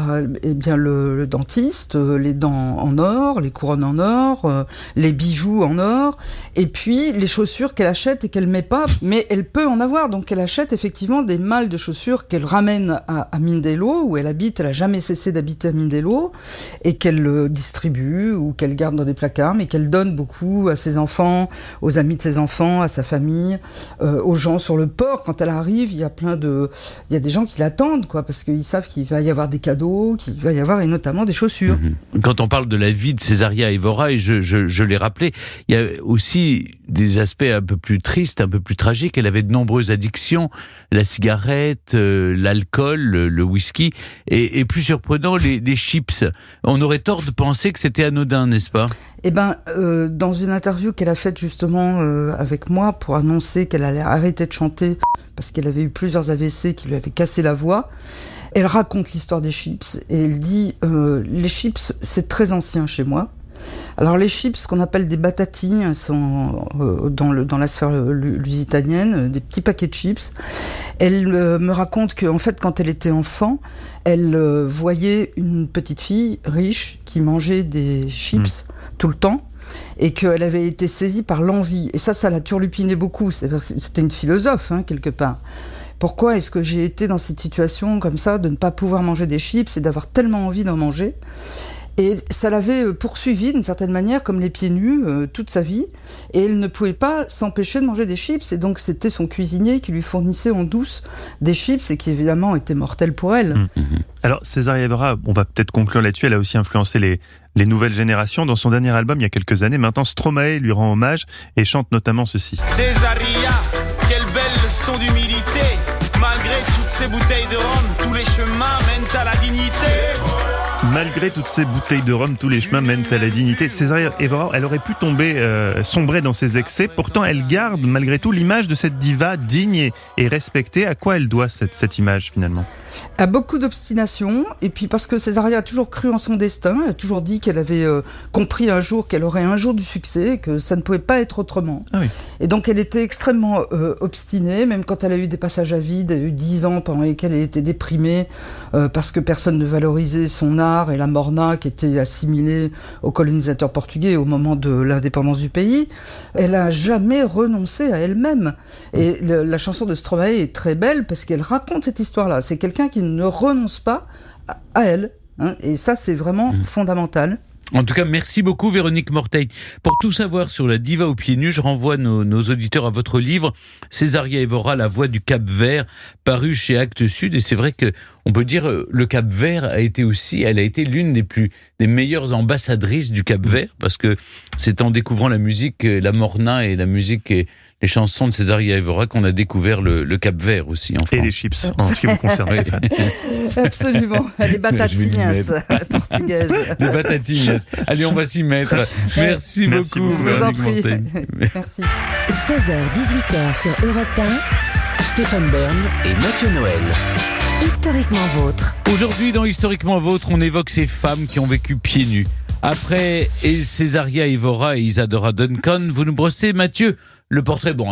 le dentiste, les dents en or, les couronnes en or, les bijoux en or, et puis les chaussures qu'elle achète et qu'elle met pas, mais elle peut en avoir, donc elle achète effectivement des malles de chaussures qu'elle ramène à Mindelo, où elle habite, elle a jamais cessé d'habiter à Mindelo, et qu'elle distribue, ou qu'elle garde dans des placards, mais qu'elle donne beaucoup à ses enfants, aux amis de ses enfants, à sa famille, aux gens sur le port. Quand elle arrive, il y a des gens qui l'attendent, quoi, parce qu'ils savent qu'il va y avoir des cadeaux, qu'il va y avoir, et notamment des chaussures. Quand on parle de la vie de Césaria Évora, et je l'ai rappelé, il y a aussi des aspects un peu plus tristes, un peu plus tragiques. Elle avait de nombreuses addictions, la cigarette, l'alcool, le whisky, et plus surprenant, les chips. On aurait tort de penser que c'était anodin, n'est-ce pas ? Dans une interview qu'elle a faite justement avec moi pour annoncer qu'elle allait arrêter de chanter parce qu'elle avait eu plusieurs AVC qui lui avaient cassé la voix, elle raconte l'histoire des chips et elle dit les chips, c'est très ancien chez moi. Alors les chips, ce qu'on appelle des batati, sont dans la sphère lusitanienne, des petits paquets de chips. Elle me raconte qu'en fait, quand elle était enfant, elle voyait une petite fille riche qui mangeait des chips tout le temps, et qu'elle avait été saisie par l'envie. Et ça l'a turlupiné beaucoup. C'était une philosophe, hein, quelque part. Pourquoi est-ce que j'ai été dans cette situation comme ça, de ne pas pouvoir manger des chips et d'avoir tellement envie d'en manger ? Et ça l'avait poursuivi d'une certaine manière, comme les pieds nus, toute sa vie. Et elle ne pouvait pas s'empêcher de manger des chips. Et donc c'était son cuisinier qui lui fournissait en douce des chips et qui évidemment était mortel pour elle. Alors Césaria Évora, on va peut-être conclure là-dessus, elle a aussi influencé les nouvelles générations. Dans son dernier album, il y a quelques années, maintenant Stromae lui rend hommage et chante notamment ceci. Césaria, quelle belle leçon d'humilité. Malgré toutes ces bouteilles de rhum, tous les chemins mènent à la dignité. Malgré toutes ces bouteilles de rhum, tous les chemins mènent à la dignité. Césaria Évora, elle aurait pu sombrer dans ses excès. Pourtant, elle garde malgré tout l'image de cette diva digne et respectée. À quoi elle doit cette image finalement ? À beaucoup d'obstination, et puis parce que Césaria a toujours cru en son destin, elle a toujours dit qu'elle avait compris un jour qu'elle aurait un jour du succès, que ça ne pouvait pas être autrement. Ah oui. Et donc elle était extrêmement obstinée, même quand elle a eu des passages à vide, elle a eu 10 ans pendant lesquels elle était déprimée, parce que personne ne valorisait son art et la morna qui était assimilée aux colonisateurs portugais au moment de l'indépendance du pays. Elle a jamais renoncé à elle-même. Et la chanson de Stromae est très belle parce qu'elle raconte cette histoire-là. C'est quelqu'un qui ne renonce pas à elle. Hein, et ça, c'est vraiment fondamental. En tout cas, merci beaucoup Véronique Morteil. Pour tout savoir sur la diva aux pieds nus, je renvoie nos auditeurs à votre livre Césaria Évora, la voix du Cap-Vert, paru chez Actes Sud. Et c'est vrai que on peut dire le Cap-Vert elle a été l'une des meilleures ambassadrices du Cap-Vert, parce que c'est en découvrant la musique, la morna et la musique les chansons de Césaria Evora qu'on a découvert le Cap-Vert aussi en France. Et les chips, en ce qui vous concerne. Absolument. Les batatinhas portugaises. Les batatinhas. Allez, on va s'y mettre. Merci beaucoup. Je vous en Véronique prie. Montaigne. Merci. 16h-18h sur Europe 1, Stéphane Bern et Mathieu Noël. historiquement vôtre. Aujourd'hui, dans Historiquement Vôtre, on évoque ces femmes qui ont vécu pieds nus. Après Césaria Evora et Isadora Duncan, vous nous brossez, Mathieu, le portrait, à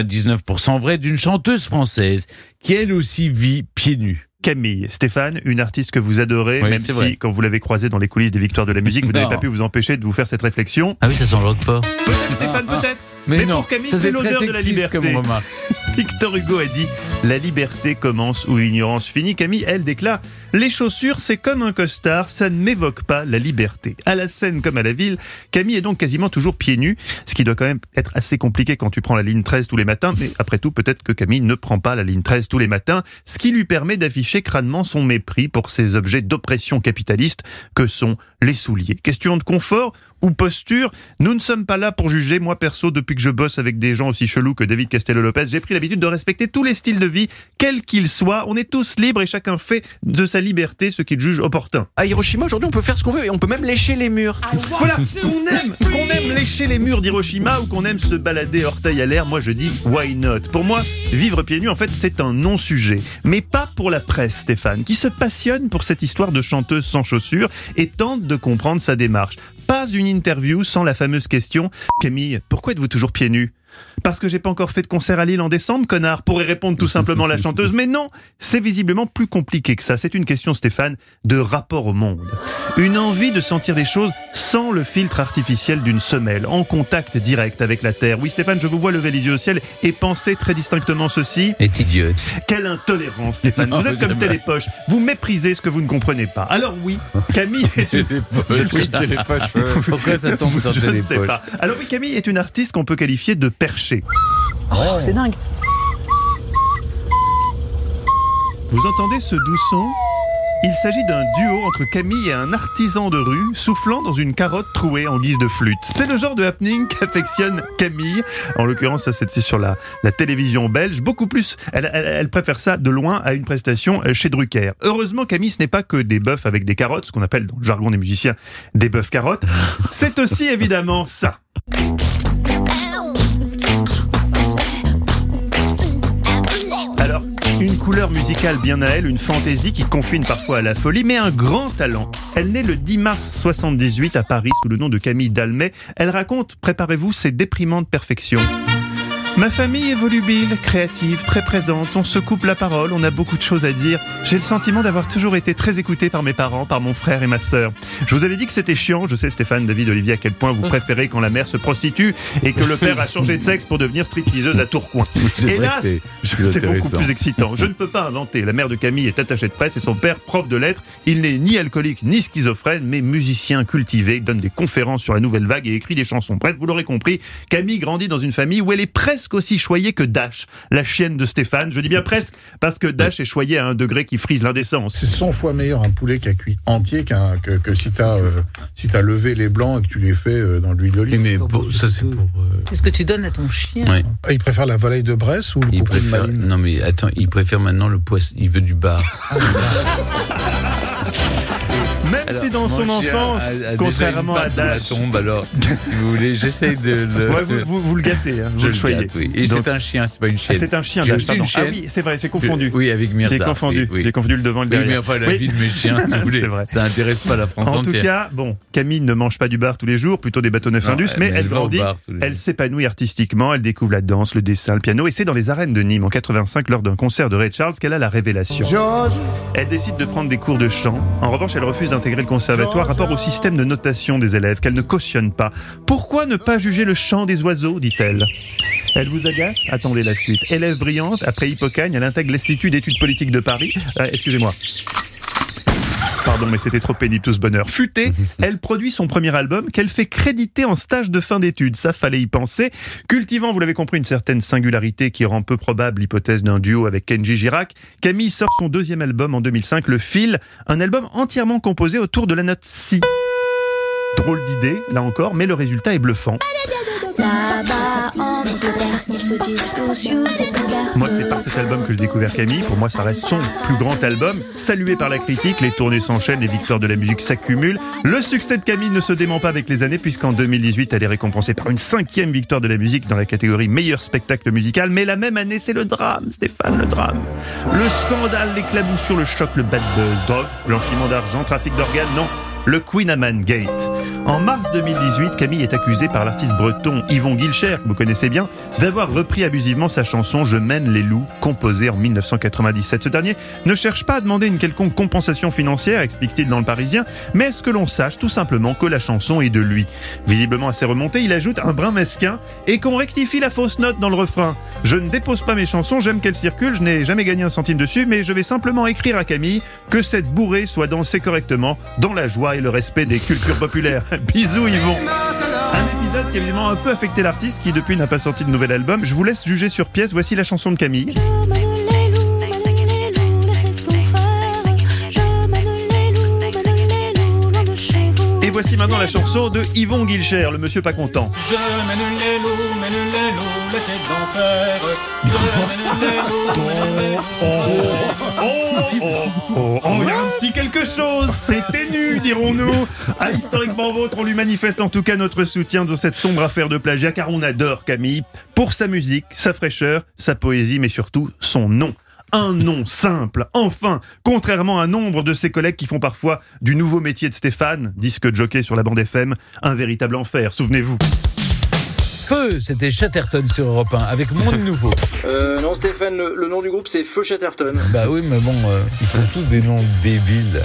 99% vrai, d'une chanteuse française qui elle aussi vit pieds nus. Camille, Stéphane, une artiste que vous adorez, Oui, même c'est si, vrai. quand vous l'avez croisée dans les coulisses des Victoires de la musique, vous n'avez Non. pas pu vous empêcher de vous faire cette réflexion. Ah oui, ça sent le Roquefort. Peut-être, Stéphane, peut-être. Mais non, pour Camille, ça, c'est c'est l'odeur très de la sexiste liberté. comme remarque. Victor Hugo a dit « La liberté commence où l'ignorance finit ». Camille, elle, déclare « Les chaussures, c'est comme un costard, ça ne m'évoque pas la liberté ». À la scène comme à la ville, Camille est donc quasiment toujours pieds nus, ce qui doit quand même être assez compliqué quand tu prends la ligne 13 tous les matins. Mais après tout, peut-être que Camille ne prend pas la ligne 13 tous les matins, ce qui lui permet d'afficher crânement son mépris pour ces objets d'oppression capitaliste que sont les souliers. Question de confort ou posture, nous ne sommes pas là pour juger. Moi perso, depuis que je bosse avec des gens aussi chelous que David Castello-Lopez, j'ai pris l'habitude de respecter tous les styles de vie, quels qu'ils soient. On est tous libres et chacun fait de sa liberté ce qu'il juge opportun. À Hiroshima, aujourd'hui, on peut faire ce qu'on veut et on peut même lécher les murs. Voilà, qu'on aime lécher les murs d'Hiroshima ou qu'on aime se balader orteil à l'air, moi je dis why not. Pour moi, vivre pieds nus, en fait, c'est un non-sujet. Mais pas pour la presse, Stéphane, qui se passionne pour cette histoire de chanteuse sans chaussures et tente de comprendre sa démarche. Pas une interview sans la fameuse question « Camille, pourquoi êtes-vous toujours pieds nus ?» Parce que j'ai pas encore fait de concert à Lille en décembre, connard, pourrait répondre tout simplement la chanteuse. Mais non, c'est visiblement plus compliqué que ça. C'est une question, Stéphane, de rapport au monde. Une envie de sentir les choses sans le filtre artificiel d'une semelle, en contact direct avec la terre. Oui, Stéphane, je vous vois lever les yeux au ciel et penser très distinctement ceci. Est idiote. Quelle intolérance, Stéphane. Non, Vous êtes comme jamais. Télépoche. Vous méprisez ce que vous ne comprenez pas. Alors oui, Camille est une... Oui, Télépoche, ouais. Pourquoi ça tombe sur Je ne sais Télépoche? pas. Alors oui, Camille est une artiste qu'on peut qualifier de perché. C'est dingue. Vous entendez ce doux son ? Il s'agit d'un duo entre Camille et un artisan de rue soufflant dans une carotte trouée en guise de flûte. C'est le genre de happening qu'affectionne Camille. En l'occurrence, ça c'est sur la télévision belge. Beaucoup plus, elle préfère ça de loin à une prestation chez Drucker. Heureusement, Camille, ce n'est pas que des bœufs avec des carottes, ce qu'on appelle dans le jargon des musiciens des bœufs carottes. C'est aussi évidemment ça. Alors, une couleur musicale bien à elle, une fantaisie qui confine parfois à la folie, mais un grand talent. Elle naît le 10 mars 78 à Paris sous le nom de Camille Dalmet. Elle raconte, préparez-vous, ses déprimantes perfections. Ma famille est volubile, créative, très présente, on se coupe la parole, on a beaucoup de choses à dire. J'ai le sentiment d'avoir toujours été très écouté par mes parents, par mon frère et ma sœur. Je vous avais dit que c'était chiant, je sais Stéphane, David, Olivier, à quel point vous préférez quand la mère se prostitue et que le père a changé de sexe pour devenir stripteaseuse à Tourcoing. C'est vrai Hélas, que c'est c'est beaucoup intéressant. plus excitant. Je ne peux pas inventer. La mère de Camille est attachée de presse et son père prof de lettres. Il n'est ni alcoolique ni schizophrène, mais musicien cultivé. Il donne des conférences sur la nouvelle vague et écrit des chansons. Bref, vous l'aurez compris, Camille grandit dans une famille où elle est presque aussi choyée que Dash, la chienne de Stéphane. Je dis bien presque, parce que Dash est choyée à un degré qui frise l'indécence. C'est 100 fois meilleur un poulet qu'à cuit entier que si t'as levé les blancs et que tu les fais dans l'huile d'olive. Mais ça c'est pour... C'est ce que tu donnes à ton chien. Ouais. Il préfère la volaille de Bresse ou le Il cocon de préfère... Malines? Non mais attends, il préfère maintenant le poisson. Il veut du bar. Même si dans son enfance, contrairement à Dash... La tombe, alors, si vous voulez, j'essaye de le... Ouais, vous le gâtez, hein, vous Je le choyez. gâte, oui. Et Donc- c'est un chien, c'est pas une Ah, chienne. c'est un chien, J'ai Dash, aussi pardon. une chienne. Ah oui, c'est vrai, j'ai confondu. Oui, avec Mirza. J'ai confondu, oui. j'ai confondu le devant et le Oui, derrière. mais enfin, la Oui. vie de mes chiens, si vous voulez, C'est vrai. ça intéresse pas la France En entière. tout cas, bon, Camille ne mange pas du bar tous les jours, plutôt des bâtonnets Non, Findus, mais elle va au grandit, bar tous les elle jours. s'épanouit artistiquement, elle découvre la danse, le dessin, le piano, et c'est dans les arènes de Nîmes en 85, lors d'un concert de Ray Charles, qu'elle a la révélation. Elle décide de prendre des cours de chant. En revanche, elle refuse d'intégrer le conservatoire, rapport au système de notation des élèves qu'elle ne cautionne pas. Pourquoi ne pas juger le chant des oiseaux, dit-elle. Elle vous agace ? Attendez la suite. Élève brillante, après Hippocagne, elle intègre l'Institut d'études politiques de Paris. Excusez-moi. Pardon, mais c'était trop pénible tout ce bonheur. Futée, elle produit son premier album qu'elle fait créditer en stage de fin d'études. Ça, fallait y penser. Cultivant, vous l'avez compris, une certaine singularité qui rend peu probable l'hypothèse d'un duo avec Kenji Girac, Camille sort son deuxième album en 2005, Le Fil, un album entièrement composé autour de la note Si. Drôle d'idée, là encore, mais le résultat est bluffant. Là-bas en Angleterre, ils se disent tous you, c'est plus clair. Moi, c'est par cet album que j'ai découvert Camille. Pour moi, ça reste son plus grand album. Salué par la critique, les tournées s'enchaînent, les victoires de la musique s'accumulent. Le succès de Camille ne se dément pas avec les années, puisqu'en 2018, elle est récompensée par une 5e victoire de la musique dans la catégorie meilleur spectacle musical. Mais la même année, c'est le drame, Stéphane, le drame. Le scandale, l'éclaboussure, le choc, le bad buzz, drogue, blanchiment d'argent, trafic d'organes, non. Le Queen Amman Gate. En mars 2018, Camille est accusée par l'artiste breton Yvon Guilcher, que vous connaissez bien, d'avoir repris abusivement sa chanson « Je mène les loups », composée en 1997. Ce dernier ne cherche pas à demander une quelconque compensation financière, explique-t-il dans Le Parisien, mais est-ce que l'on sache tout simplement que la chanson est de lui. Visiblement assez remonté, il ajoute un brin mesquin et qu'on rectifie la fausse note dans le refrain. « Je ne dépose pas mes chansons, j'aime qu'elles circulent, je n'ai jamais gagné un centime dessus, mais je vais simplement écrire à Camille que cette bourrée soit dansée correctement, dans la joie et le respect des cultures populaires. » Bisous Yvon. Un épisode qui a évidemment un peu affecté l'artiste qui depuis n'a pas sorti de nouvel album. Je vous laisse juger sur pièce. Voici la chanson de Camille. Et voici maintenant la chanson de Yvon Guilcher, le monsieur pas content. Je mène les loups, laissez donc faire. Je mène les loups, il y a un petit quelque chose, c'est ténu, dirons-nous. À Historiquement Vôtre, on lui manifeste en tout cas notre soutien dans cette sombre affaire de plagiat, car on adore Camille pour sa musique, sa fraîcheur, sa poésie, mais surtout son nom. Un nom simple, enfin, contrairement à nombre de ses collègues qui font parfois du nouveau métier de Stéphane, disque jockey sur la bande FM, un véritable enfer, souvenez-vous. Feu, c'était Chatterton sur Europe 1, avec Monde Nouveau. Non Stéphane, le nom du groupe c'est Feu Chatterton. Bah oui, mais bon, ils sont tous des noms débiles.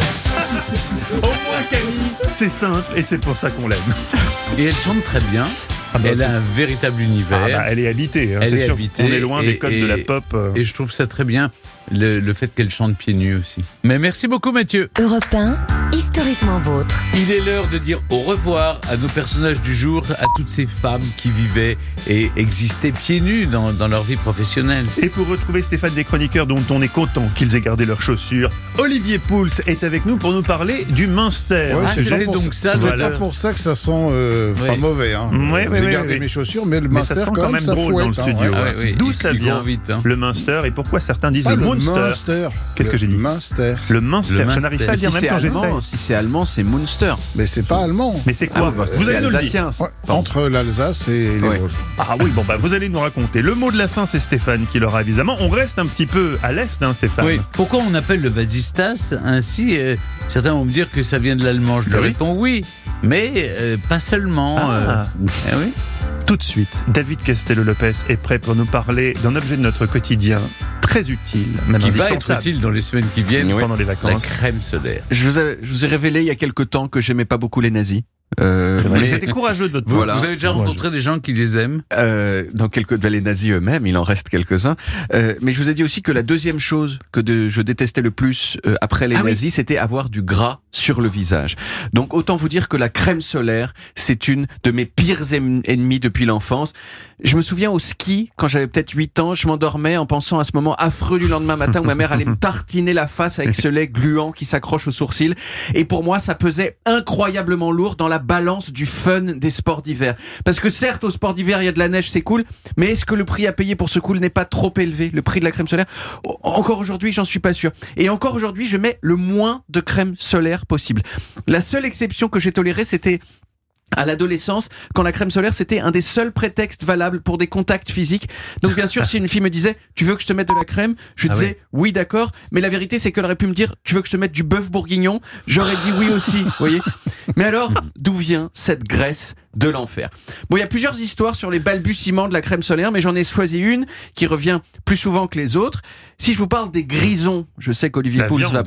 Au moins Camille, c'est simple et c'est pour ça qu'on l'aime. Et elle chante très bien. Elle a un véritable univers. Elle est habitée, hein, elle c'est est sûr. habitée. On est loin des codes de la pop. Et je trouve ça très bien, le fait qu'elle chante pieds nus aussi. Mais merci beaucoup Mathieu. Europe 1, historiquement vôtre. Il est l'heure de dire au revoir à nos personnages du jour, à toutes ces femmes qui vivaient et existaient pieds nus dans leur vie professionnelle. Et pour retrouver Stéphane des chroniqueurs dont on est content qu'ils aient gardé leurs chaussures, Olivier Pouls est avec nous pour nous parler du Munster. Ouais, c'était donc ça. C'est pas pour ça que ça sent pas mauvais. Hein. J'ai gardé mes chaussures, mais le Munster ça sent quand même ça drôle fouette, dans le studio. D'où ça vient vite, hein. le Munster et pourquoi certains disent le Munster. Qu'est-ce que j'ai dit? Munster. Le Munster. Je n'arrive pas à dire même quand j'essaie. Si c'est allemand, c'est Munster. Mais c'est pas allemand. Mais c'est quoi? Vous allez nous le dire. Entre l'Alsace et les Vosges. Ah oui, bon vous allez nous raconter. Le mot de la fin, c'est Stéphane qui l'aura évidemment. On reste un petit peu à l'est, hein, Stéphane. Oui. Pourquoi on appelle le vasistas ainsi? Certains vont me dire que ça vient de l'allemand. Je leur réponds oui, mais pas seulement. Oui. Tout de suite, David Castello-Lopez est prêt pour nous parler d'un objet de notre quotidien très utile, même qui va indispensable. être utile dans les semaines qui viennent pendant les vacances. La crème solaire. Je vous ai révélé il y a quelque temps que j'aimais pas beaucoup les nazis. Mais c'était courageux de votre part. Vous avez déjà rencontré des gens qui les aiment? Dans les nazis eux-mêmes, il en reste quelques-uns. Mais je vous ai dit aussi que la deuxième chose que je détestais le plus après les nazis, c'était avoir du gras sur le visage. Donc autant vous dire que la crème solaire, c'est une de mes pires ennemis depuis l'enfance. Je me souviens au ski, quand j'avais peut-être 8 ans, je m'endormais en pensant à ce moment affreux du lendemain matin où ma mère allait me tartiner la face avec ce lait gluant qui s'accroche aux sourcils. Et pour moi, ça pesait incroyablement lourd dans la balance du fun des sports d'hiver. Parce que certes, au sport d'hiver, il y a de la neige, c'est cool, mais est-ce que le prix à payer pour ce cool n'est pas trop élevé, le prix de la crème solaire? Encore aujourd'hui, j'en suis pas sûr. Et encore aujourd'hui, je mets le moins de crème solaire possible. La seule exception que j'ai tolérée, c'était à l'adolescence, quand la crème solaire, c'était un des seuls prétextes valables pour des contacts physiques. Donc bien sûr, si une fille me disait « Tu veux que je te mette de la crème ?» Je disais « Oui, d'accord. » Mais la vérité, c'est qu'elle aurait pu me dire « Tu veux que je te mette du bœuf bourguignon ?» J'aurais dit oui aussi, vous voyez. Mais alors, d'où vient cette graisse de l'enfer? Bon, il y a plusieurs histoires sur les balbutiements de la crème solaire, mais j'en ai choisi une qui revient plus souvent que les autres. Si je vous parle des grisons, je sais qu'Olivier Pouls va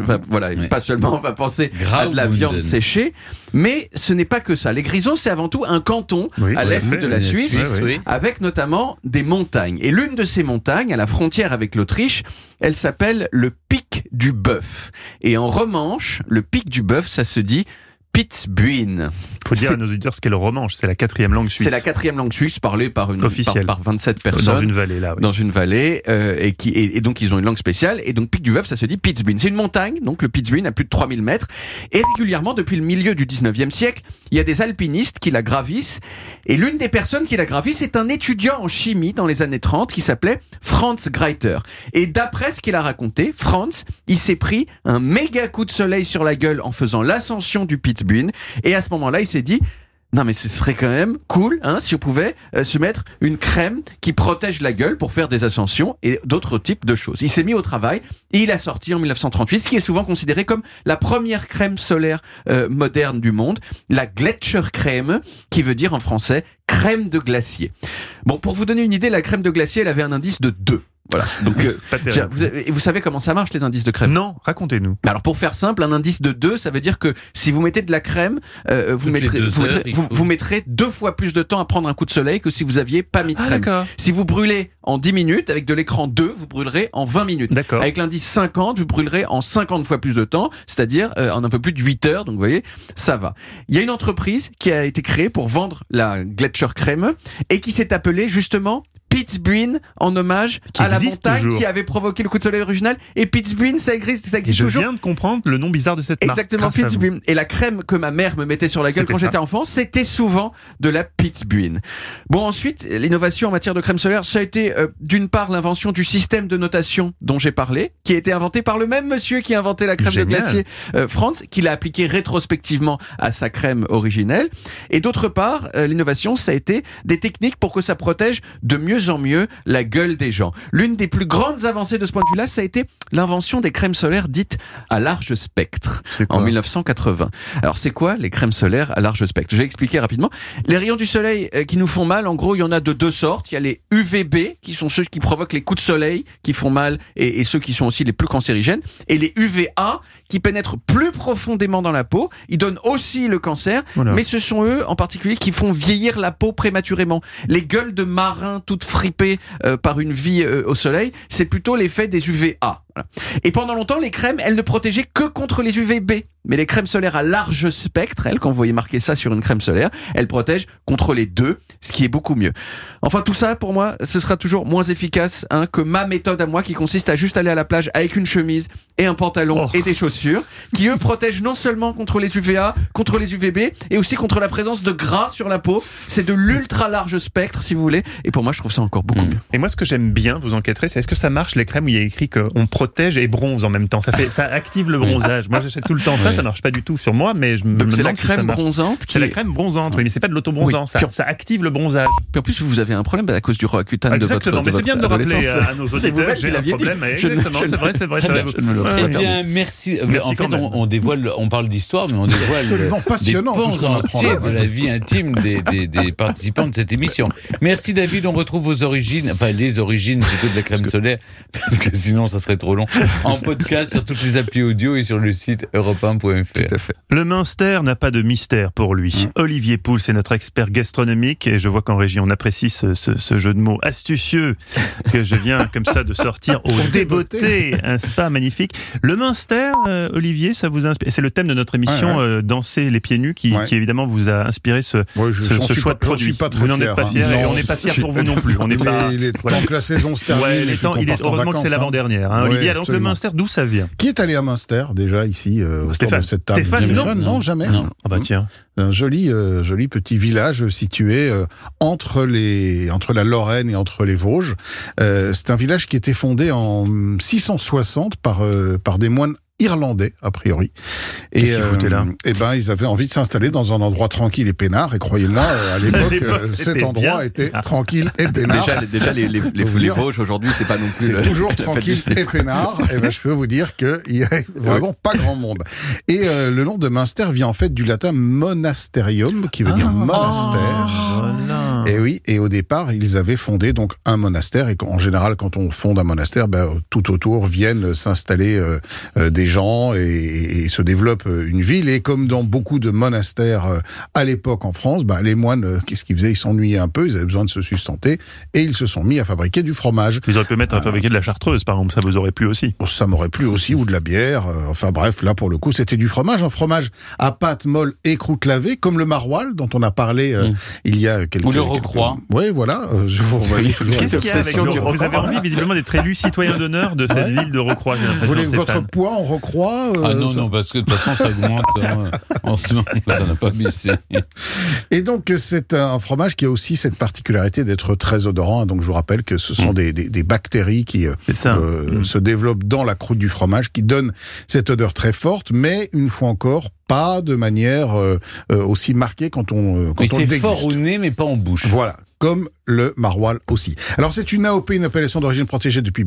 pas seulement va penser à de la viande séchée, mais ce n'est pas que ça. Les grisons, c'est avant tout un canton à l'est de la Suisse, avec notamment des montagnes. Et l'une de ces montagnes, à la frontière avec l'Autriche, elle s'appelle le Pic du Bœuf. Et en romanche, le Pic du Bœuf, ça se dit Pitzbuin. Il faut dire à nos auditeurs ce qu'est le romanche, c'est la 4e langue suisse. C'est la 4e langue suisse parlée par 27 personnes. Dans une vallée, là. Oui. Dans une vallée, et donc ils ont une langue spéciale. Et donc Pic du Veuf, ça se dit Pitzbuin. C'est une montagne, donc le Pitzbuin a plus de 3000 mètres. Et régulièrement, depuis le milieu du 19e siècle, il y a des alpinistes qui la gravissent. Et l'une des personnes qui la gravissent est un étudiant en chimie dans les années 30 qui s'appelait Franz Greiter. Et d'après ce qu'il a raconté, Franz, il s'est pris un méga coup de soleil sur la gueule en faisant l'ascension du Pitzbuin. Et à ce moment-là, il s'est dit, non mais ce serait quand même cool si on pouvait se mettre une crème qui protège la gueule pour faire des ascensions et d'autres types de choses. Il s'est mis au travail et il a sorti en 1938 ce qui est souvent considéré comme la première crème solaire moderne du monde, la Gletschercreme, qui veut dire en français crème de glacier. Bon, pour vous donner une idée, la crème de glacier, elle avait un indice de 2. Voilà. Donc, vous savez comment ça marche, les indices de crème? Non, racontez-nous. Alors, pour faire simple, un indice de 2, ça veut dire que si vous mettez de la crème, vous mettrez 2 fois plus de temps à prendre un coup de soleil que si vous aviez pas mis de crème. D'accord. Si vous brûlez en 10 minutes, avec de l'écran 2, vous brûlerez en 20 minutes. D'accord. Avec l'indice 50, vous brûlerez en 50 fois plus de temps, c'est-à-dire en un peu plus de 8 heures. Donc, vous voyez, ça va. Il y a une entreprise qui a été créée pour vendre la Gletschercreme et qui s'est appelée justement Pitzbuin, en hommage à la montagne toujours. Qui avait provoqué le coup de soleil original. Et Pitzbuin, ça existe toujours. Je viens de comprendre le nom bizarre de cette marque. Exactement, Pitzbuin. Et la crème que ma mère me mettait sur la gueule quand j'étais enfant, c'était souvent de la Pitzbuin. Bon, ensuite, l'innovation en matière de crème solaire, ça a été d'une part l'invention du système de notation dont j'ai parlé, qui a été inventé par le même monsieur qui a inventé la crème de glacier, Franz, qui l'a appliqué rétrospectivement à sa crème originelle. Et d'autre part, l'innovation, ça a été des techniques pour que ça protège de mieux en mieux la gueule des gens. L'une des plus grandes avancées de ce point de vue-là, ça a été l'invention des crèmes solaires dites à large spectre en 1980. Alors c'est quoi les crèmes solaires à large spectre? Je vais expliquer rapidement. Les rayons du soleil qui nous font mal, en gros, il y en a de 2 sortes. Il y a les UVB, qui sont ceux qui provoquent les coups de soleil, qui font mal, et ceux qui sont aussi les plus cancérigènes. Et les UVA, qui pénètrent plus profondément dans la peau. Ils donnent aussi le cancer, mais ce sont eux, en particulier, qui font vieillir la peau prématurément. Les gueules de marins toutes fripées par une vie au soleil, c'est plutôt l'effet des UVA. Voilà. Et pendant longtemps, les crèmes, elles ne protégeaient que contre les UVB. Mais les crèmes solaires à large spectre, elles, quand vous voyez marquer ça sur une crème solaire, elles protègent contre les deux, ce qui est beaucoup mieux. Enfin, tout ça, pour moi, ce sera toujours moins efficace que ma méthode à moi, qui consiste à juste aller à la plage avec une chemise et un pantalon et des chaussures, qui eux protègent non seulement contre les UVA, contre les UVB, et aussi contre la présence de gras sur la peau. C'est de l'ultra large spectre, si vous voulez. Et pour moi, je trouve ça encore beaucoup mieux. Et moi, ce que j'aime bien, vous enquêterez, c'est est-ce que ça marche, les crèmes où il y a écrit qu'on protège et bronze en même temps? Ça active le bronzage. Moi, j'achète tout le temps ça marche pas du tout sur moi, mais je me demande si ça marche. C'est la crème bronzante. C'est la crème bronzante, oui, mais c'est pas de l'autobronzant. Ça active le bronzage. Puis en plus, vous avez un problème à cause du Roaccutane de votre Exactement, mais c'est bien de le rappeler à nos auditeurs. J'ai un problème. Exactement, c'est vrai. Eh bien, merci. En fait, on dévoile, on parle d'histoire, mais on dévoile des pans entiers de la vie intime des participants de cette émission. Merci David, on retrouve vos origines, enfin les origines plutôt de la crème solaire, parce que sinon ça serait trop long, en podcast sur toutes les applis audio et sur le site europe1.fr. Le Munster n'a pas de mystère pour lui. Olivier Pouls est notre expert gastronomique et je vois qu'en régie on apprécie ce jeu de mots astucieux que je viens comme ça de sortir au débeauté. Un spa magnifique. Le Munster, Olivier, ça vous inspire? C'est le thème de notre émission Danser les pieds nus qui évidemment vous a inspiré ce choix de produit. Vous n'en êtes pas fier et on n'est pas fier pour vous non plus. On n'est pas. Tant que la saison se termine. Heureusement que c'est l'avant-dernière. Olivier, donc le Munster, d'où ça vient? Qui est allé à Munster déjà ici Stéphane. Cette table? Stéphane, non, jamais. Non. Ah bah tiens. Un joli petit village situé entre la Lorraine et entre les Vosges. C'est un village qui était fondé en 660 par des moines irlandais, a priori. Qu'est-ce qu'ils foutaient là? Ils avaient envie de s'installer dans un endroit tranquille et peinard, et croyez-moi, à l'époque, cet endroit était tranquille et peinard. Déjà les Vosges aujourd'hui, c'est pas non plus. C'est toujours tranquille et peinard. Et je peux vous dire qu'il y a vraiment pas grand monde. Et le nom de Munster vient en fait du latin monasterium, qui veut dire monastère. Et oui, et au départ, ils avaient fondé donc un monastère, et en général, quand on fonde un monastère, tout autour viennent s'installer des des gens et se développe une ville. Et comme dans beaucoup de monastères à l'époque en France, les moines, qu'est-ce qu'ils faisaient? Ils s'ennuyaient un peu, ils avaient besoin de se sustenter et ils se sont mis à fabriquer du fromage. Ils auraient pu mettre à fabriquer de la chartreuse, par exemple, ça vous aurait plu aussi? Ça m'aurait plu aussi, ou de la bière. Enfin bref, là pour le coup, c'était du fromage. Un fromage à pâte molle et croûte lavée, comme le maroilles dont on a parlé il y a quelques... Ou le Rocroi. Oui, voilà, je vous revoyais toujours. Qu'est-ce qu'il y a avec le Vous avez envie visiblement d'être élu citoyen d'honneur de cette ville de Rocroi. Vous voulez votre poids en Rocroi non, parce que de toute façon ça augmente en ce moment, ça n'a pas baissé. Et donc c'est un fromage qui a aussi cette particularité d'être très odorant. Donc je vous rappelle que ce sont des bactéries qui se développent dans la croûte du fromage, qui donnent cette odeur très forte, mais une fois encore, pas de manière aussi marquée quand on le déguste. C'est fort au nez, mais pas en bouche. Voilà, comme le maroilles aussi. Alors c'est une AOP, une appellation d'origine protégée depuis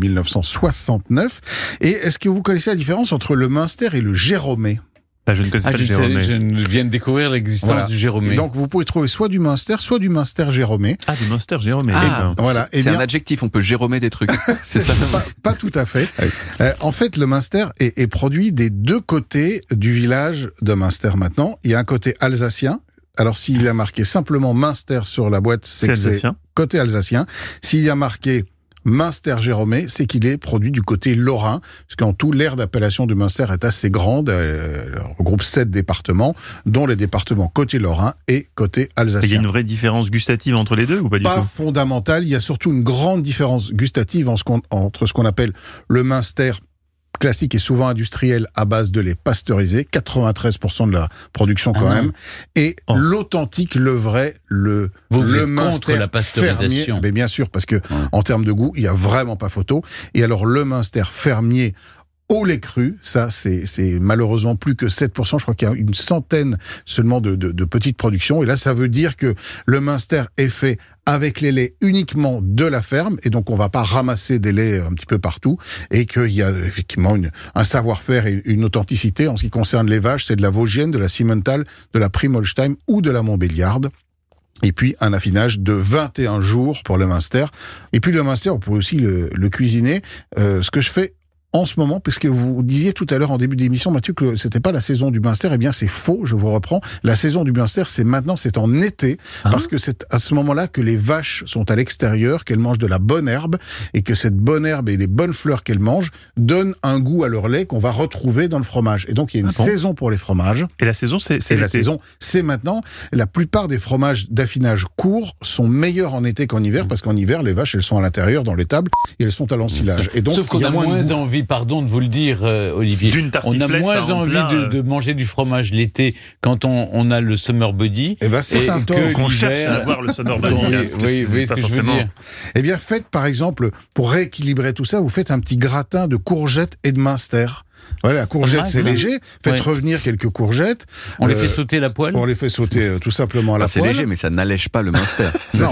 1969. Et est-ce que vous connaissez la différence entre le Münster et le Géromé? Je ne connais pas le Géromé. Je viens de découvrir l'existence du Géromé. Et donc vous pouvez trouver soit du Münster, soit du Münster Géromé. Ah, du Münster Géromé. Voilà. C'est un adjectif, on peut géromer des trucs. C'est ça. Pas tout à fait. En fait, le Münster est produit des deux côtés du village de Münster maintenant. Il y a un côté alsacien. Alors, s'il y a marqué simplement Münster sur la boîte, c'est que c'est côté alsacien. S'il y a marqué Münster Géromé, c'est qu'il est produit du côté lorrain, parce qu'en tout, l'aire d'appellation de Münster est assez grande, elle regroupe 7 départements, dont les départements côté lorrain et côté alsacien. Il y a une vraie différence gustative entre les deux ou pas du tout? Pas fondamentale, il y a surtout une grande différence gustative entre ce qu'on appelle le Münster classique et souvent industriel à base de lait pasteurisé, 93% de la production quand même, et l'authentique, le vrai, le Münster la pasteurisation fermier, mais bien sûr, parce que en termes de goût, il y a vraiment pas photo. Et alors le Münster fermier au lait cru, ça c'est malheureusement plus que 7%, je crois qu'il y a une centaine seulement de petites productions, et là ça veut dire que le Münster est fait avec les laits uniquement de la ferme, et donc on va pas ramasser des laits un petit peu partout, et qu'il y a effectivement un savoir-faire et une authenticité. En ce qui concerne les vaches, c'est de la Vosgienne, de la Simmental, de la Primolstein ou de la Montbéliarde. Et puis un affinage de 21 jours pour le Münster. Et puis le Münster, vous pouvez aussi le cuisiner. Ce que je fais en ce moment, puisque vous disiez tout à l'heure en début d'émission, Mathieu, que c'était pas la saison du Münster, eh bien c'est faux, je vous reprends. La saison du Münster, c'est maintenant, c'est en été, parce que c'est à ce moment-là que les vaches sont à l'extérieur, qu'elles mangent de la bonne herbe, et que cette bonne herbe et les bonnes fleurs qu'elles mangent donnent un goût à leur lait qu'on va retrouver dans le fromage. Et donc il y a une saison pour les fromages. Et la saison, c'est la saison, c'est maintenant. La plupart des fromages d'affinage court sont meilleurs en été qu'en hiver, parce qu'en hiver, les vaches, elles sont à l'intérieur dans l'étable, et elles sont à l'ensilage. Et donc, sauf qu'on a moins envie, pardon de vous le dire, Olivier, on a moins envie de manger du fromage l'été quand on a le summer body. Eh ben, c'est un tort qu'on cherche à avoir le summer body. Oui, oui, ce que je veux dire. Eh bien, faites par exemple, pour rééquilibrer tout ça, vous faites un petit gratin de courgettes et de Münster. Voilà, la courgette, c'est léger. Faites revenir quelques courgettes. On les fait sauter à la poêle? On les fait sauter tout simplement à la poêle. C'est léger, mais ça n'allège pas le Münster.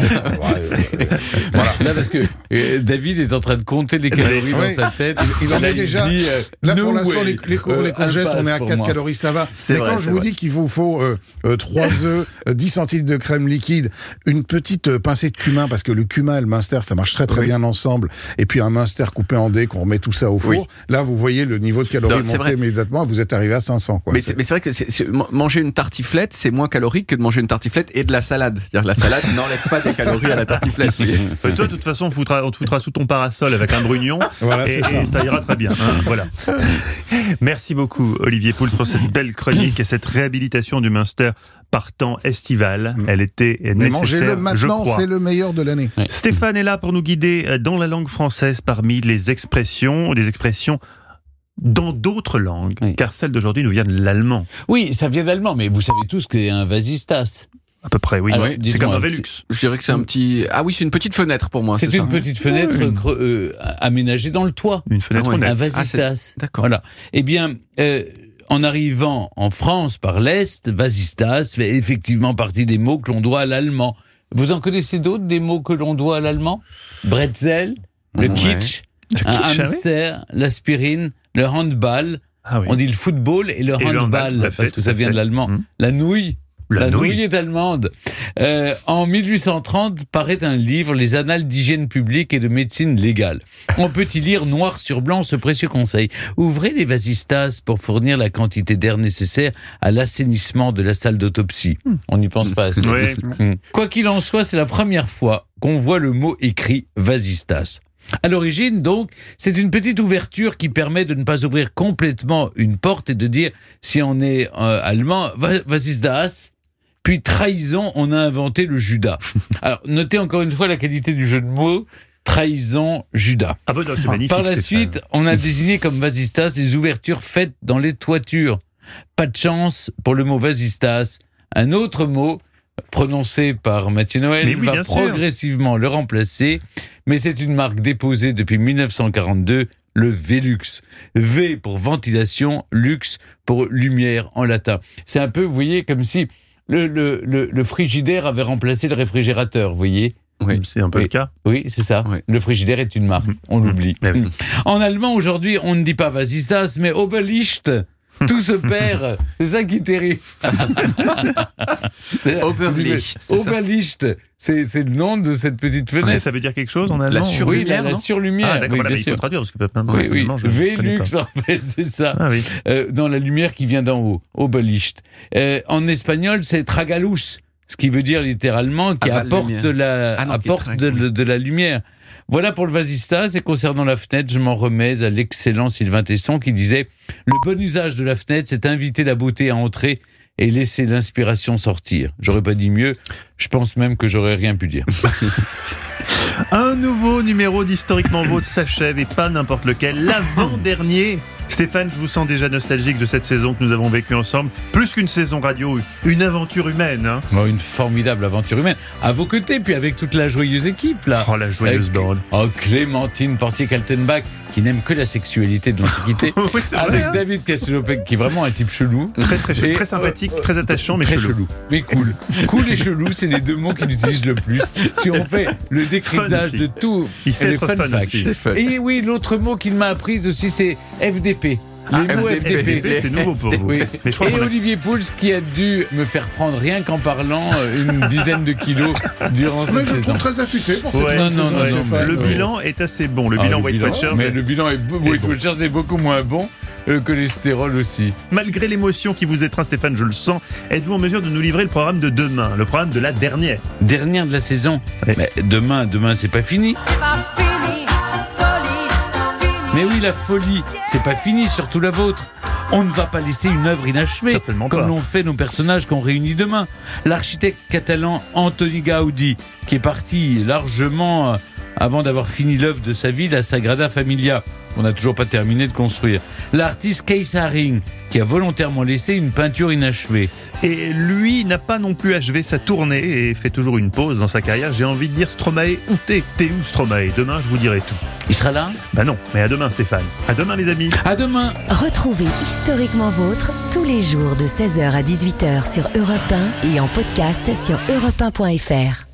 Voilà. Là, parce que David est en train de compter les calories dans sa tête. Il en est déjà. Là, pour l'instant, les courgettes, on est à 4 calories, ça va. Mais quand je vous dis qu'il vous faut 3 œufs, 10 centilitres de crème liquide, une petite pincée de cumin, parce que le cumin et le Münster, ça marche très bien ensemble, et puis un Münster coupé en dés, qu'on remet tout ça au four. Là, vous voyez le niveau de calories monter immédiatement, vous êtes arrivé à 500. Quoi. Mais c'est vrai que manger une tartiflette, c'est moins calorique que de manger une tartiflette et de la salade. C'est-à-dire la salade n'enlève pas des calories à la tartiflette. Toi, de toute façon, on te foutra sous ton parasol avec un brugnon, voilà, et ça ira très bien. Voilà. Merci beaucoup, Olivier Pouls, pour cette belle chronique et cette réhabilitation du Münster par temps estival. Elle était nécessaire, mangez-le maintenant, c'est le meilleur de l'année. Stéphane est là pour nous guider dans la langue française parmi les expressions, des expressions dans d'autres langues, car celle d'aujourd'hui nous vient de l'allemand. Oui, ça vient de l'allemand, mais vous savez tous que c'est un vasistas. À peu près, oui. Alors, c'est comme un Velux. Je dirais que c'est un petit... Ah oui, c'est une petite fenêtre pour moi. C'est une petite fenêtre aménagée dans le toit. Une fenêtre nette. Un vasistas. D'accord. Voilà. Eh bien, en arrivant en France par l'Est, vasistas fait effectivement partie des mots que l'on doit à l'allemand. Vous en connaissez d'autres, des mots que l'on doit à l'allemand? Bretzel, le kitsch, un hamster, l'aspirine, le handball. On dit le football et le handball, parce que ça vient de l'allemand. La nouille. La nouille est allemande. En 1830 paraît un livre, Les Annales d'hygiène publique et de médecine légale. On peut y lire noir sur blanc ce précieux conseil. Ouvrez les vasistas pour fournir la quantité d'air nécessaire à l'assainissement de la salle d'autopsie. On n'y pense pas assez. Quoi qu'il en soit, c'est la première fois qu'on voit le mot écrit vasistas. À l'origine, donc, c'est une petite ouverture qui permet de ne pas ouvrir complètement une porte et de dire, si on est allemand, was ist das ? Puis trahison, on a inventé le Judas. Alors, notez encore une fois la qualité du jeu de mots. Trahison, Judas. Ah bon, non, c'est magnifique. Par la Stéphane. suite, on a désigné comme vasistas les ouvertures faites dans les toitures. Pas de chance pour le mot vasistas. Un autre mot prononcé par Mathieu Noël va progressivement le remplacer, mais c'est une marque déposée depuis 1942, le Velux. V pour ventilation, lux pour lumière en latin. C'est un peu, vous voyez, comme si le frigidaire avait remplacé le réfrigérateur, vous voyez. Oui, c'est un peu le cas. Oui, c'est ça. Oui. Le frigidaire est une marque, on l'oublie. En allemand, aujourd'hui, on ne dit pas Vasistas, mais Oberlicht. Tout se perd. C'est ça qui est terrible. Oberlicht. Oberlicht. C'est le nom de cette petite fenêtre. Mais ça veut dire quelque chose en allemand? La surlumière. Oui, la surlumière. Ah, d'accord, oui, il faut traduire parce que Velux, en fait, c'est ça. Ah, oui. Dans la lumière qui vient d'en haut. Oberlicht. En espagnol, c'est tragaluz, ce qui veut dire littéralement qui apporte de la lumière. Voilà pour le vasistas, et concernant la fenêtre, je m'en remets à l'excellent Sylvain Tesson qui disait « Le bon usage de la fenêtre, c'est inviter la beauté à entrer et laisser l'inspiration sortir. » J'aurais pas dit mieux, je pense même que j'aurais rien pu dire. Un nouveau numéro d'Historiquement Vôtre s'achève, et pas n'importe lequel, l'avant-dernier. Stéphane, je vous sens déjà nostalgique de cette saison que nous avons vécue ensemble. Plus qu'une saison radio, une aventure humaine. Hein. Oh, une formidable aventure humaine. À vos côtés, puis avec toute la joyeuse équipe, là. Oh, la joyeuse bande. Oh, Clémentine Portier-Kaltenbach, qui n'aime que la sexualité de l'Antiquité. Oui, avec vrai, David Castelopec, qui est vraiment un type chelou. Très sympathique, très attachant, mais très chelou. Mais cool. Cool et chelou, c'est les deux mots qu'il utilise le plus. Si on fait le décryptage de tout, il sait être fun fact. aussi. Et oui, l'autre mot qu'il m'a appris aussi, c'est FDP. Les mots FDP. C'est nouveau pour vous. Oui. Mais je crois et Olivier Pouls qui a dû me faire prendre rien qu'en parlant une dizaine de kilos durant cette saison. Très affûté pour cette saison. Le bilan est assez bon. Le bilan Weight Watchers. Mais le bilan Weight Watchers est beaucoup moins bon que les stérols aussi. Malgré l'émotion qui vous étreint, Stéphane, je le sens, êtes-vous en mesure de nous livrer le programme de demain, le programme de la dernière? Dernière de la saison. Oui. Mais demain, c'est pas fini. C'est pas fini. Mais oui, la folie, c'est pas fini, surtout la vôtre. On ne va pas laisser une œuvre inachevée, certainement comme pas. l'ont fait nos personnages qu'on réunit demain. L'architecte catalan Antoni Gaudi, qui est parti largement avant d'avoir fini l'œuvre de sa vie, la Sagrada Familia, qu'on n'a toujours pas terminé de construire. L'artiste Kees Haring, qui a volontairement laissé une peinture inachevée. Et lui n'a pas non plus achevé sa tournée et fait toujours une pause dans sa carrière. J'ai envie de dire Stromae ou t'es où Stromae? Demain, je vous dirai tout. Il sera là? Bah non, mais à demain Stéphane. À demain les amis. À demain. Retrouvez Historiquement Vôtre tous les jours de 16h à 18h sur Europe 1 et en podcast sur europe1.fr.